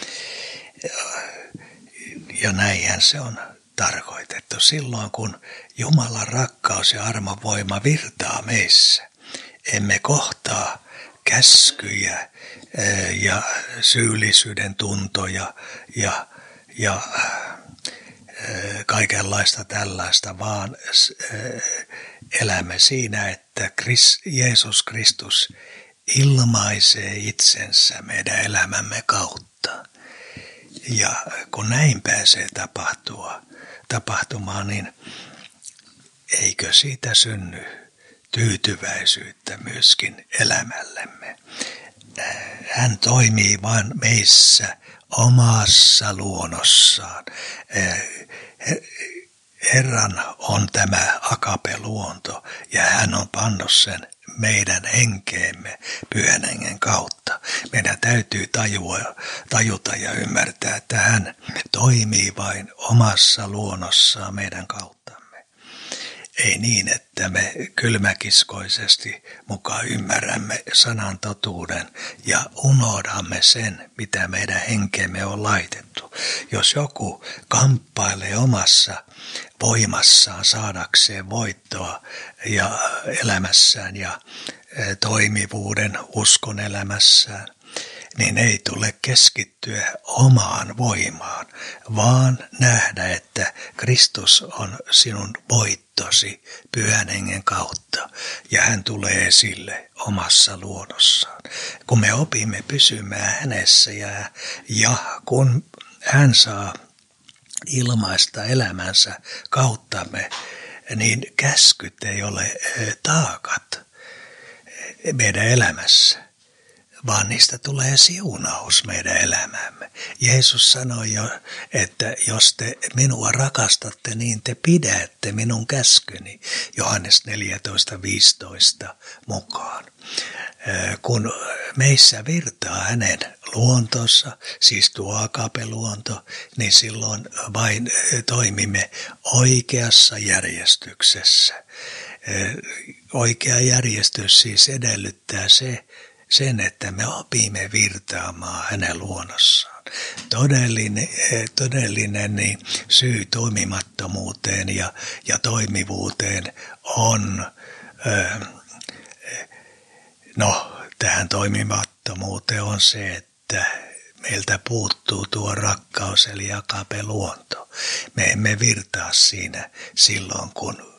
Ja näinhän se on tarkoitettu silloin, kun Jumalan rakkaus ja armon voima virtaa meissä. Emme kohtaa käskyjä ja syyllisyyden tuntoja ja kaikenlaista tällaista, vaan elämme siinä, että Jeesus Kristus ilmaisee itsensä meidän elämämme kautta. Ja kun näin pääsee tapahtumaan, niin eikö siitä synny tyytyväisyyttä myöskin elämällemme. Hän toimii vain meissä omassa luonnossaan. Herran on tämä agape-luonto ja hän on pannut sen meidän henkeemme Pyhän Hengen kautta. Meidän täytyy tajuta ja ymmärtää, että hän toimii vain omassa luonnossaan meidän kauttamme. Ei niin, että me kylmäkiskoisesti mukaan ymmärrämme sanan totuuden ja unohdamme sen, mitä meidän henkeemme on laitettu. Jos joku kamppailee omassa voimassaan saadakseen voittoa ja elämässään ja toimivuuden uskon elämässään, niin ei tule keskittyä omaan voimaan, vaan nähdä, että Kristus on sinun voittosi Pyhän Hengen kautta ja hän tulee esille omassa luonnossaan. Kun me opimme pysymään hänessä ja kun hän saa ilmaista elämänsä kauttamme, niin käskyt ei ole taakat meidän elämässä, vaan niistä tulee siunaus meidän elämäämme. Jeesus sanoi jo, että jos te minua rakastatte, niin te pidätte minun käskyni, Johannes 14:15 mukaan. Kun meissä virtaa hänen luontonsa, siis tuo agape-luonto, niin silloin vain toimimme oikeassa järjestyksessä. Oikea järjestys siis edellyttää sen, että me opimme virtaamaan hänen luonnossaan. Todellinen niin syy toimimattomuuteen ja toimivuuteen on, tähän toimimattomuuteen on se, että meiltä puuttuu tuo rakkaus eli agape-luonto. Me emme virtaa siinä silloin, kun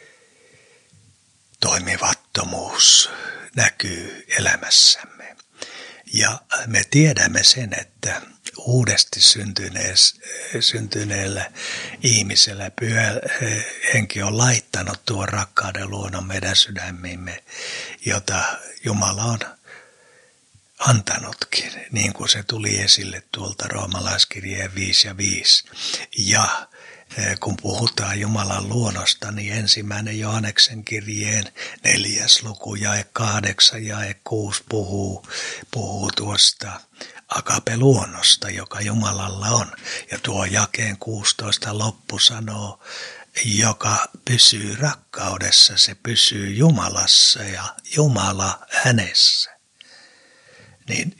toimivattomuus näkyy elämässämme. Ja me tiedämme sen, että uudesti syntyneellä ihmisellä Pyhä Henki on laittanut tuon rakkauden luonnon meidän sydämiimme, jota Jumala on antanutkin, niin kuin se tuli esille tuolta Roomalaiskirjeen 5:5. Ja kun puhutaan Jumalan luonnosta, niin 1. Johanneksen kirjeen 4. luku jae 8 jae 6 puhuu tuosta agape-luonnosta, joka Jumalalla on. Ja tuo jakeen 16 loppu sanoo, joka pysyy rakkaudessa, se pysyy Jumalassa ja Jumala hänessä. Niin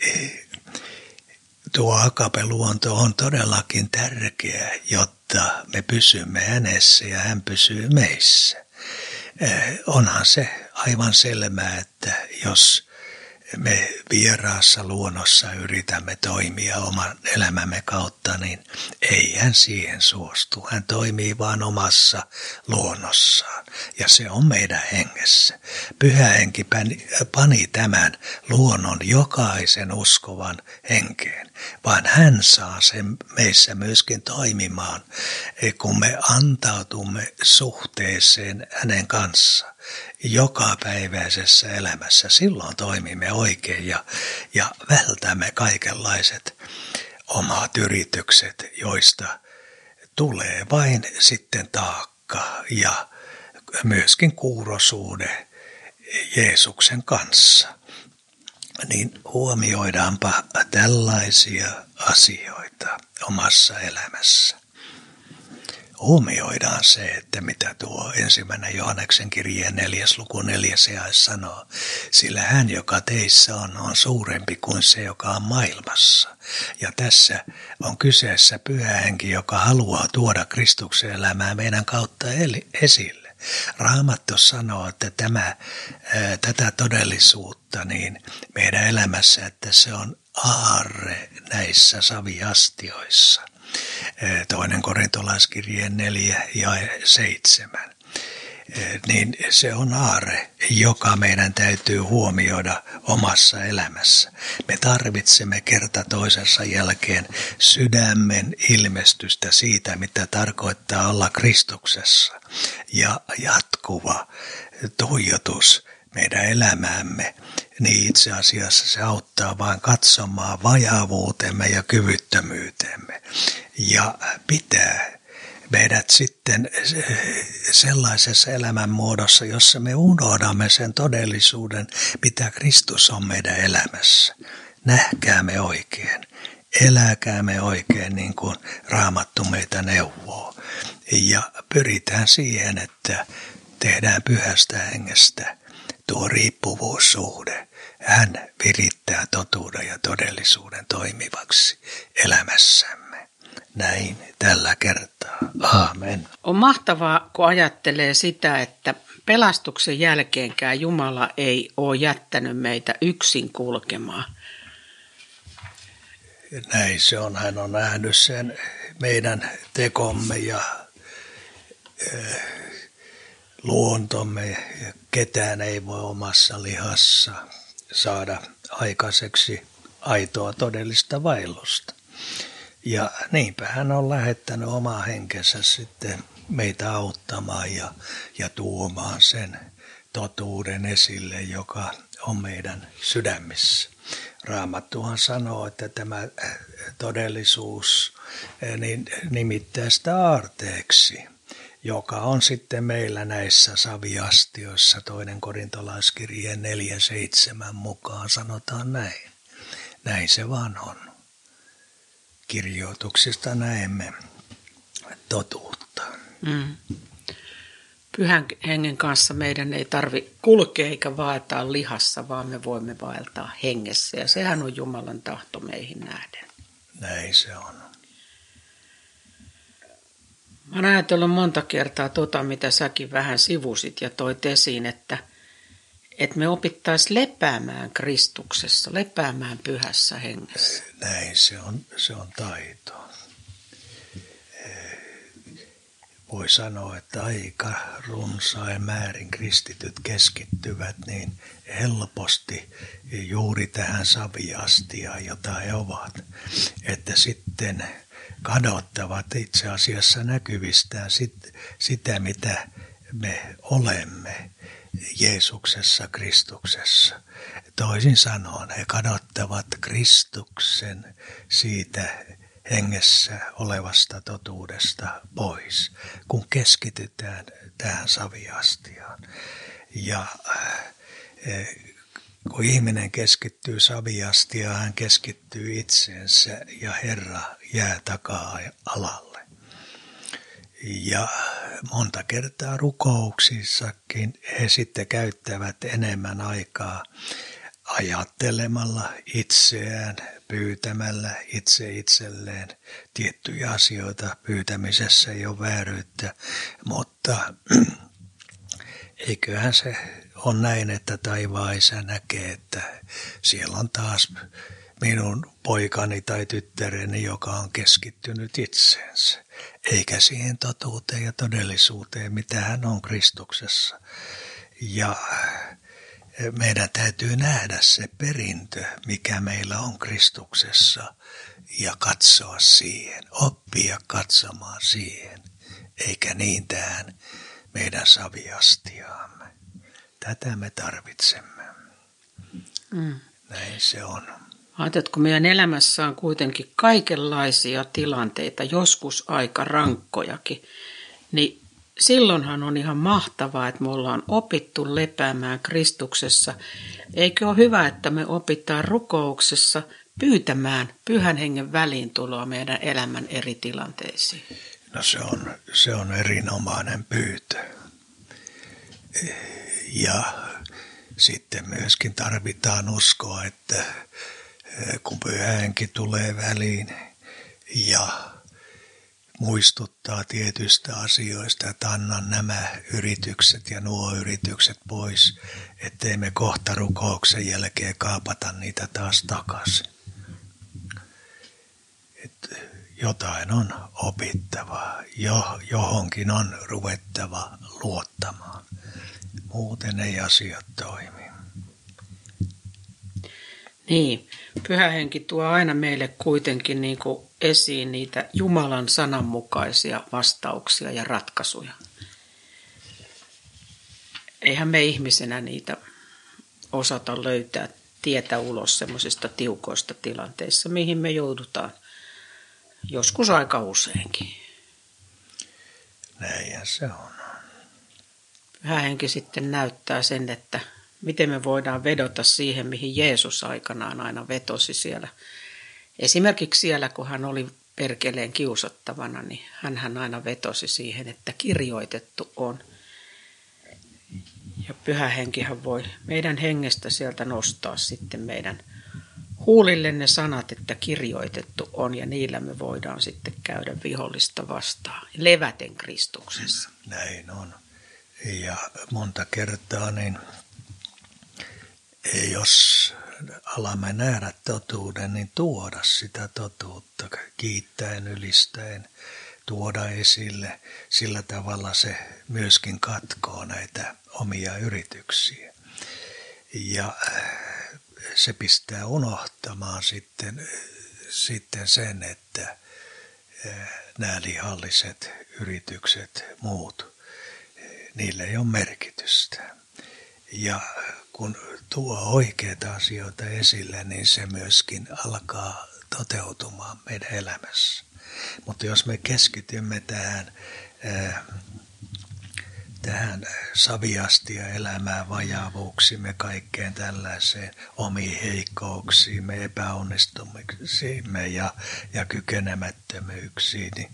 tuo agape-luonto on todellakin tärkeä, jotta me pysymme hänessä ja hän pysyy meissä. Onhan se aivan selvää, että jos me vieraassa luonnossa yritämme toimia oman elämämme kautta, niin ei hän siihen suostu. Hän toimii vaan omassa luonnossaan ja se on meidän hengessä. Pyhä Henki pani tämän luonnon jokaisen uskovan henkeen, vaan hän saa sen meissä myöskin toimimaan, kun me antautumme suhteeseen hänen kanssaan. Jokapäiväisessä elämässä silloin toimimme oikein ja vältämme kaikenlaiset omat yritykset, joista tulee vain sitten taakka ja myöskin kuurosuhde Jeesuksen kanssa. Niin huomioidaanpa tällaisia asioita omassa elämässä. Huomioidaan se, että mitä tuo 1. Johanneksen kirjeen 4. luku 4. jae sanoo. Sillä hän, joka teissä on suurempi kuin se, joka on maailmassa. Ja tässä on kyseessä Pyhä Henki, joka haluaa tuoda Kristuksen elämää meidän kautta esille. Raamattu sanoo, että tätä todellisuutta niin meidän elämässä, että se on aarre näissä saviastioissa. 2. Korintolaiskirjeen 4 ja 7. Niin se on aarre, joka meidän täytyy huomioida omassa elämässä. Me tarvitsemme kerta toisensa jälkeen sydämen ilmestystä siitä, mitä tarkoittaa olla Kristuksessa. Ja jatkuva tuijotus meidän elämäämme, niin itse asiassa se auttaa vain katsomaan vajaavuutemme ja kyvyttömyytemme ja pitää meidät sitten sellaisessa elämänmuodossa, jossa me unohdamme sen todellisuuden, mitä Kristus on meidän elämässä. Nähkäämme oikein, eläkäämme oikein niin kuin Raamattu meitä neuvoo ja pyritään siihen, että tehdään Pyhästä Hengestä tuo riippuvuussuhde. Hän virittää totuuden ja todellisuuden toimivaksi elämässämme. Näin tällä kertaa. Aamen. On mahtavaa, kun ajattelee sitä, että pelastuksen jälkeenkään Jumala ei ole jättänyt meitä yksin kulkemaan. Näin se on. Hän on nähnyt sen meidän tekomme ja luontomme. Ketään ei voi omassa lihassa saada aikaiseksi aitoa todellista vaellusta. Ja niinpä hän on lähettänyt omaa henkensä sitten meitä auttamaan ja tuomaan sen totuuden esille, joka on meidän sydämissä. Raamattuhan sanoo, että tämä todellisuus niin nimittää sitä aarteeksi, joka on sitten meillä näissä saviastioissa. 2. Korintolaiskirjeen 4:7 mukaan sanotaan näin. Näin se vaan on. Kirjoituksista näemme totuutta. Pyhän hengen kanssa meidän ei tarvitse kulkea eikä vaeltaa lihassa, vaan me voimme vaeltaa hengessä. Ja sehän on Jumalan tahto meihin nähden. Näin se on. Mä oon ajatellut monta kertaa mitä säkin vähän sivusit ja toit esiin, että me opittaisiin lepäämään Kristuksessa, lepäämään pyhässä hengessä. Näin se on taito. Voi sanoa, että aika runsain määrin kristityt keskittyvät niin helposti juuri tähän saviastiaan, jota he ovat, että sitten kadottavat itse asiassa näkyvistään sitä, mitä me olemme Jeesuksessa, Kristuksessa. Toisin sanoen he kadottavat Kristuksen siitä hengessä olevasta totuudesta pois, kun keskitytään tähän saviastiaan. Ja kun ihminen keskittyy saviastiaan, hän keskittyy itseensä ja Herra jää taka-alalle. Ja monta kertaa rukouksissakin he sitten käyttävät enemmän aikaa ajattelemalla itseään, pyytämällä itselleen tiettyjä asioita. Pyytämisessä ei ole vääryyttä, mutta eiköhän se on näin, että taivaan Isä näkee, että siellä on taas minun poikani tai tyttäreni, joka on keskittynyt itseensä, eikä siihen totuuteen ja todellisuuteen, mitä hän on Kristuksessa. Ja meidän täytyy nähdä se perintö, mikä meillä on Kristuksessa, ja katsoa siihen, oppia katsomaan siihen, eikä niin tähän meidän saviastiaamme. Tätä me tarvitsemme. Näin se on. Ajattelet, kun meidän elämässä on kuitenkin kaikenlaisia tilanteita, joskus aika rankkojakin, niin silloinhan on ihan mahtavaa, että me ollaan opittu lepäämään Kristuksessa. Eikö ole hyvä, että me opitaan rukouksessa pyytämään Pyhän Hengen väliintuloa meidän elämän eri tilanteisiin? No se on erinomainen pyytö. Ja sitten myöskin tarvitaan uskoa, että kun Pyhä Henki tulee väliin ja muistuttaa tietyistä asioista, että annan nämä yritykset ja nuo yritykset pois, ettei me kohta rukouksen jälkeen kaapata niitä taas takaisin. Että jotain on opittava, johonkin on ruvettava luottamaan. Muuten ei asiat toimi. Niin, Pyhä Henki tuo aina meille kuitenkin niin kuin esiin niitä Jumalan sananmukaisia vastauksia ja ratkaisuja. Eihän me ihmisenä niitä osata löytää tietä ulos semmoisista tiukoista tilanteissa, mihin me joudutaan joskus aika useinkin. Näinhän se on. Pyhä Henki sitten näyttää sen, että miten me voidaan vedota siihen, mihin Jeesus aikanaan aina vetosi siellä. Esimerkiksi siellä, kun hän oli perkeleen kiusattavana, niin hän aina vetosi siihen, että kirjoitettu on. Ja Pyhä Henkihän voi meidän hengestä sieltä nostaa sitten meidän huulille ne sanat, että kirjoitettu on, ja niillä me voidaan sitten käydä vihollista vastaan, leväten Kristuksessa. Näin on. Ja monta kertaa, niin jos alamme nähdä totuuden, niin tuoda sitä totuutta, kiittäen, ylistäen, tuoda esille. Sillä tavalla se myöskin katkoo näitä omia yrityksiä. Ja se pistää unohtamaan sitten sen, että nämä lihalliset yritykset, muut, niillä ei ole merkitystä. Ja kun tuo oikeita asioita esille, niin se myöskin alkaa toteutumaan meidän elämässä. Mutta jos me keskitymme tähän saviastia elämään, vajaavuuksimme, kaikkeen tällaiseen, omiin heikkouksiimme, epäonnistumiksiimme ja kykenemättömyyksiin, niin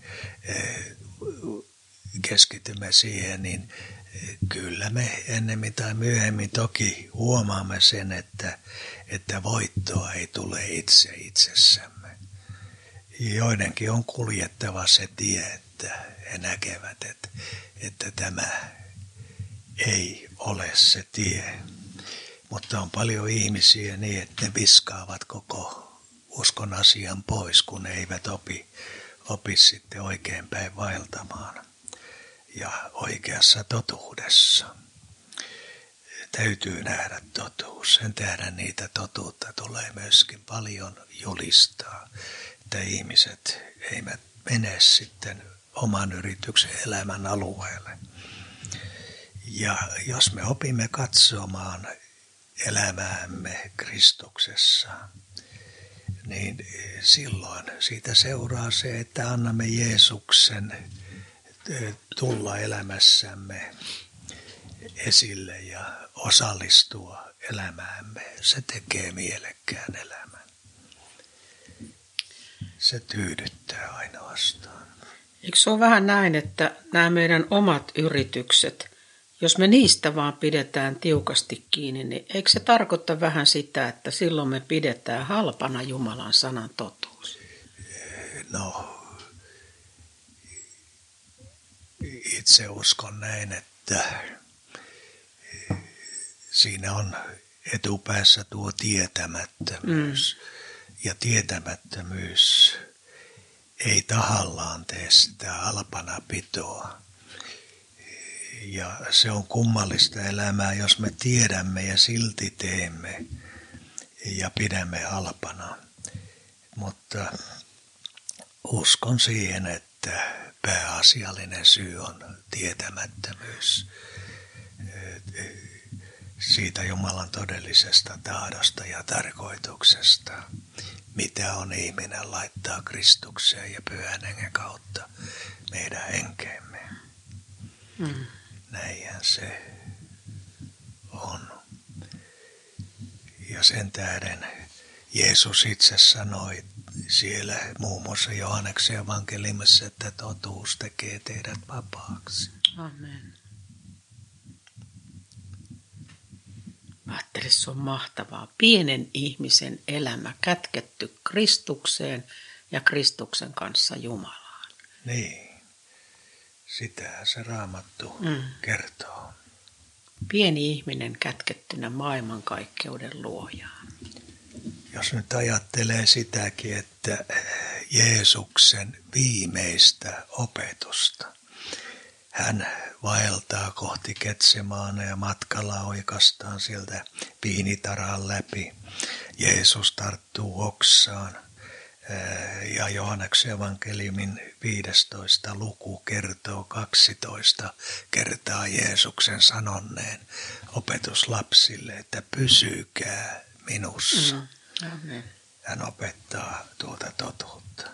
keskitymme siihen, niin kyllä me ennemmin tai myöhemmin toki huomaamme sen, että voittoa ei tule itsessämme. Joidenkin on kuljettava se tie, että he näkevät, että tämä ei ole se tie. Mutta on paljon ihmisiä niin, että ne viskaavat koko uskon asian pois, kun eivät opi sitten oikeinpäin vaeltamaan ja oikeassa totuudessa. Täytyy nähdä totuus. Sen tähden niitä totuutta tulee myöskin paljon julistaa, että ihmiset eivät mene sitten oman yrityksen elämän alueelle. Ja jos me opimme katsomaan elämäämme Kristuksessa, niin silloin siitä seuraa se, että annamme Jeesuksen tulla elämässämme esille ja osallistua elämäämme. Se tekee mielekkään elämän. Se tyydyttää ainoastaan. Eikö se ole vähän näin, että nämä meidän omat yritykset, jos me niistä vaan pidetään tiukasti kiinni, niin eikö se tarkoita vähän sitä, että silloin me pidetään halpana Jumalan sanan totuus? No, itse uskon näin, että siinä on etupäässä tuo tietämättömyys. Ja tietämättömyys ei tahallaan tee sitä halpana pitoa. Ja se on kummallista elämää, jos me tiedämme ja silti teemme ja pidämme halpana. Mutta uskon siihen, että pääasiallinen syy on tietämättömyys siitä Jumalan todellisesta tahdosta ja tarkoituksesta, mitä on ihminen laittaa Kristukseen ja Pyhän Hengen kautta meidän henkeemme. Näinhän se on. Ja sen tähden Jeesus itse sanoi siellä muun muassa Johanneksen evankeliumissa, että totuus tekee teidät vapaaksi. Amen. Ajattelin, se on mahtavaa. Pienen ihmisen elämä kätketty Kristukseen ja Kristuksen kanssa Jumalaan. Niin, sitähän se Raamattu kertoo. Pieni ihminen kätkettynä maailmankaikkeuden luojaan. Jos nyt ajattelee sitäkin, että Jeesuksen viimeistä opetusta, hän vaeltaa kohti Getsemaanea ja matkalla oikastaan sieltä viinitarhan läpi. Jeesus tarttuu oksaan ja Johanneksen evankeliumin 15. luku kertoo 12 kertaa Jeesuksen sanonneen opetuslapsille, että pysykää minussa. Amen. Hän opettaa tuota totuutta.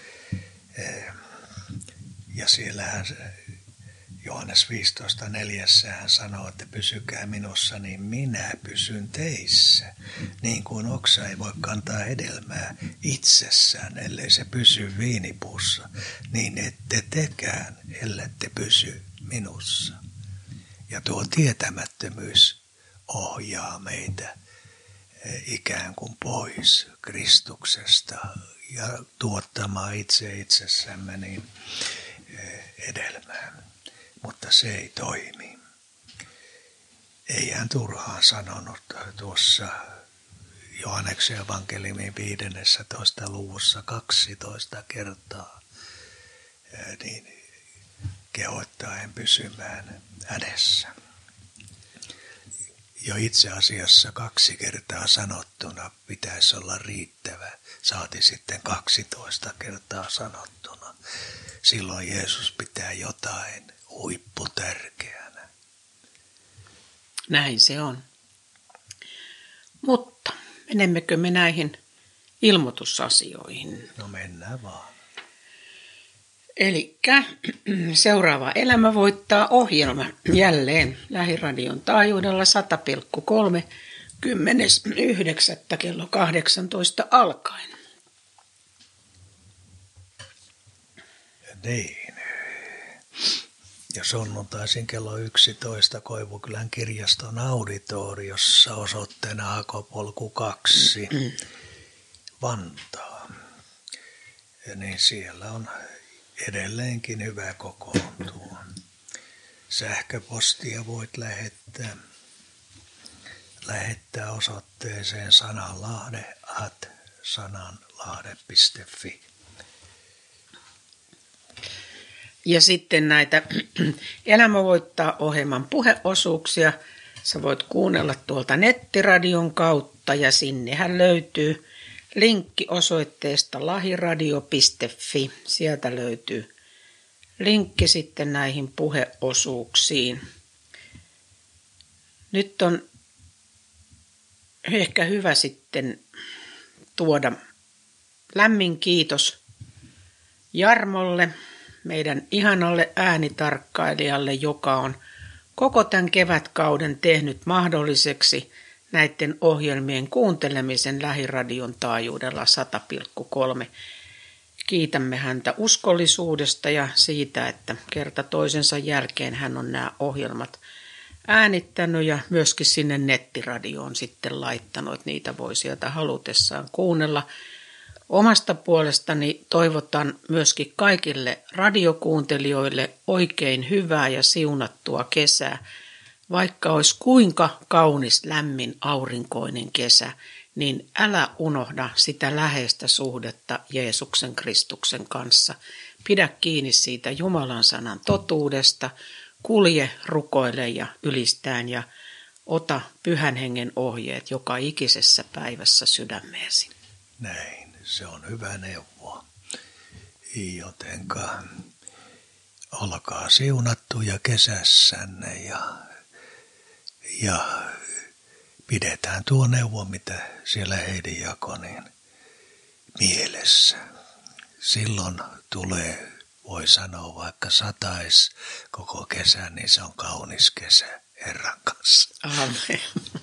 Ja siellähän Johannes 15.4. hän sanoo, että pysykää minussa, niin minä pysyn teissä. Niin kuin oksa ei voi kantaa hedelmää itsessään, ellei se pysy viinipuussa, niin ette tekään, ellette pysy minussa. Ja tuo tietämättömyys ohjaa meitä ikään kuin pois Kristuksesta ja tuottamaan itsessämme niin edelmää. Mutta se ei toimi. Ei hän turhaan sanonut tuossa Johanneksen evankeliumin 15. luvussa 12 kertaa, niin kehoittaen pysymään hänessä. Jo itse asiassa 2 kertaa sanottuna pitäisi olla riittävä, saati sitten 12 kertaa sanottuna. Silloin Jeesus pitää jotain huipputärkeänä. Näin se on. Mutta menemmekö me näihin ilmoitusasioihin? No mennään vaan. Elikkä seuraava Elämä voittaa ohjelma jälleen Lähiradion taajuudella 100,3 10.9. kello 18 alkaen. Niin. Ja sunnuntaisin kello 11 Koivukylän kirjaston auditoriossa osoitteena Hakopolku 2 Vantaa. Ja niin siellä on edelleenkin hyvä kokoontua. Sähköpostia voit lähettää osoitteeseen sananlahde@sananlahde.fi. Ja sitten näitä Elämä voittaa ohjelman puheosuuksia. Sä voit kuunnella tuolta nettiradion kautta ja sinnehän löytyy linkki osoitteesta lahiradio.fi. Sieltä löytyy linkki sitten näihin puheosuuksiin. Nyt on ehkä hyvä sitten tuoda lämmin kiitos Jarmolle, meidän ihanalle äänitarkkailijalle, joka on koko tämän kevätkauden tehnyt mahdolliseksi näiden ohjelmien kuuntelemisen Lähiradion taajuudella 100,3. Kiitämme häntä uskollisuudesta ja siitä, että kerta toisensa jälkeen hän on nämä ohjelmat äänittänyt ja myöskin sinne nettiradioon sitten laittanut, että niitä voi sieltä halutessaan kuunnella. Omasta puolestani toivotan myöskin kaikille radiokuuntelijoille oikein hyvää ja siunattua kesää. Vaikka olisi kuinka kaunis, lämmin, aurinkoinen kesä, niin älä unohda sitä läheistä suhdetta Jeesuksen Kristuksen kanssa. Pidä kiinni siitä Jumalan sanan totuudesta, kulje, rukoile ja ylistään ja ota Pyhän Hengen ohjeet joka ikisessä päivässä sydämeesi. Näin, se on hyvä neuvo. Jotenka olkaa siunattuja kesässänne ja pidetään tuo neuvo, mitä siellä Heidi jakoi, niin mielessä. Silloin tulee, voi sanoa, vaikka satais koko kesän, niin se on kaunis kesä Herran kanssa. Amen.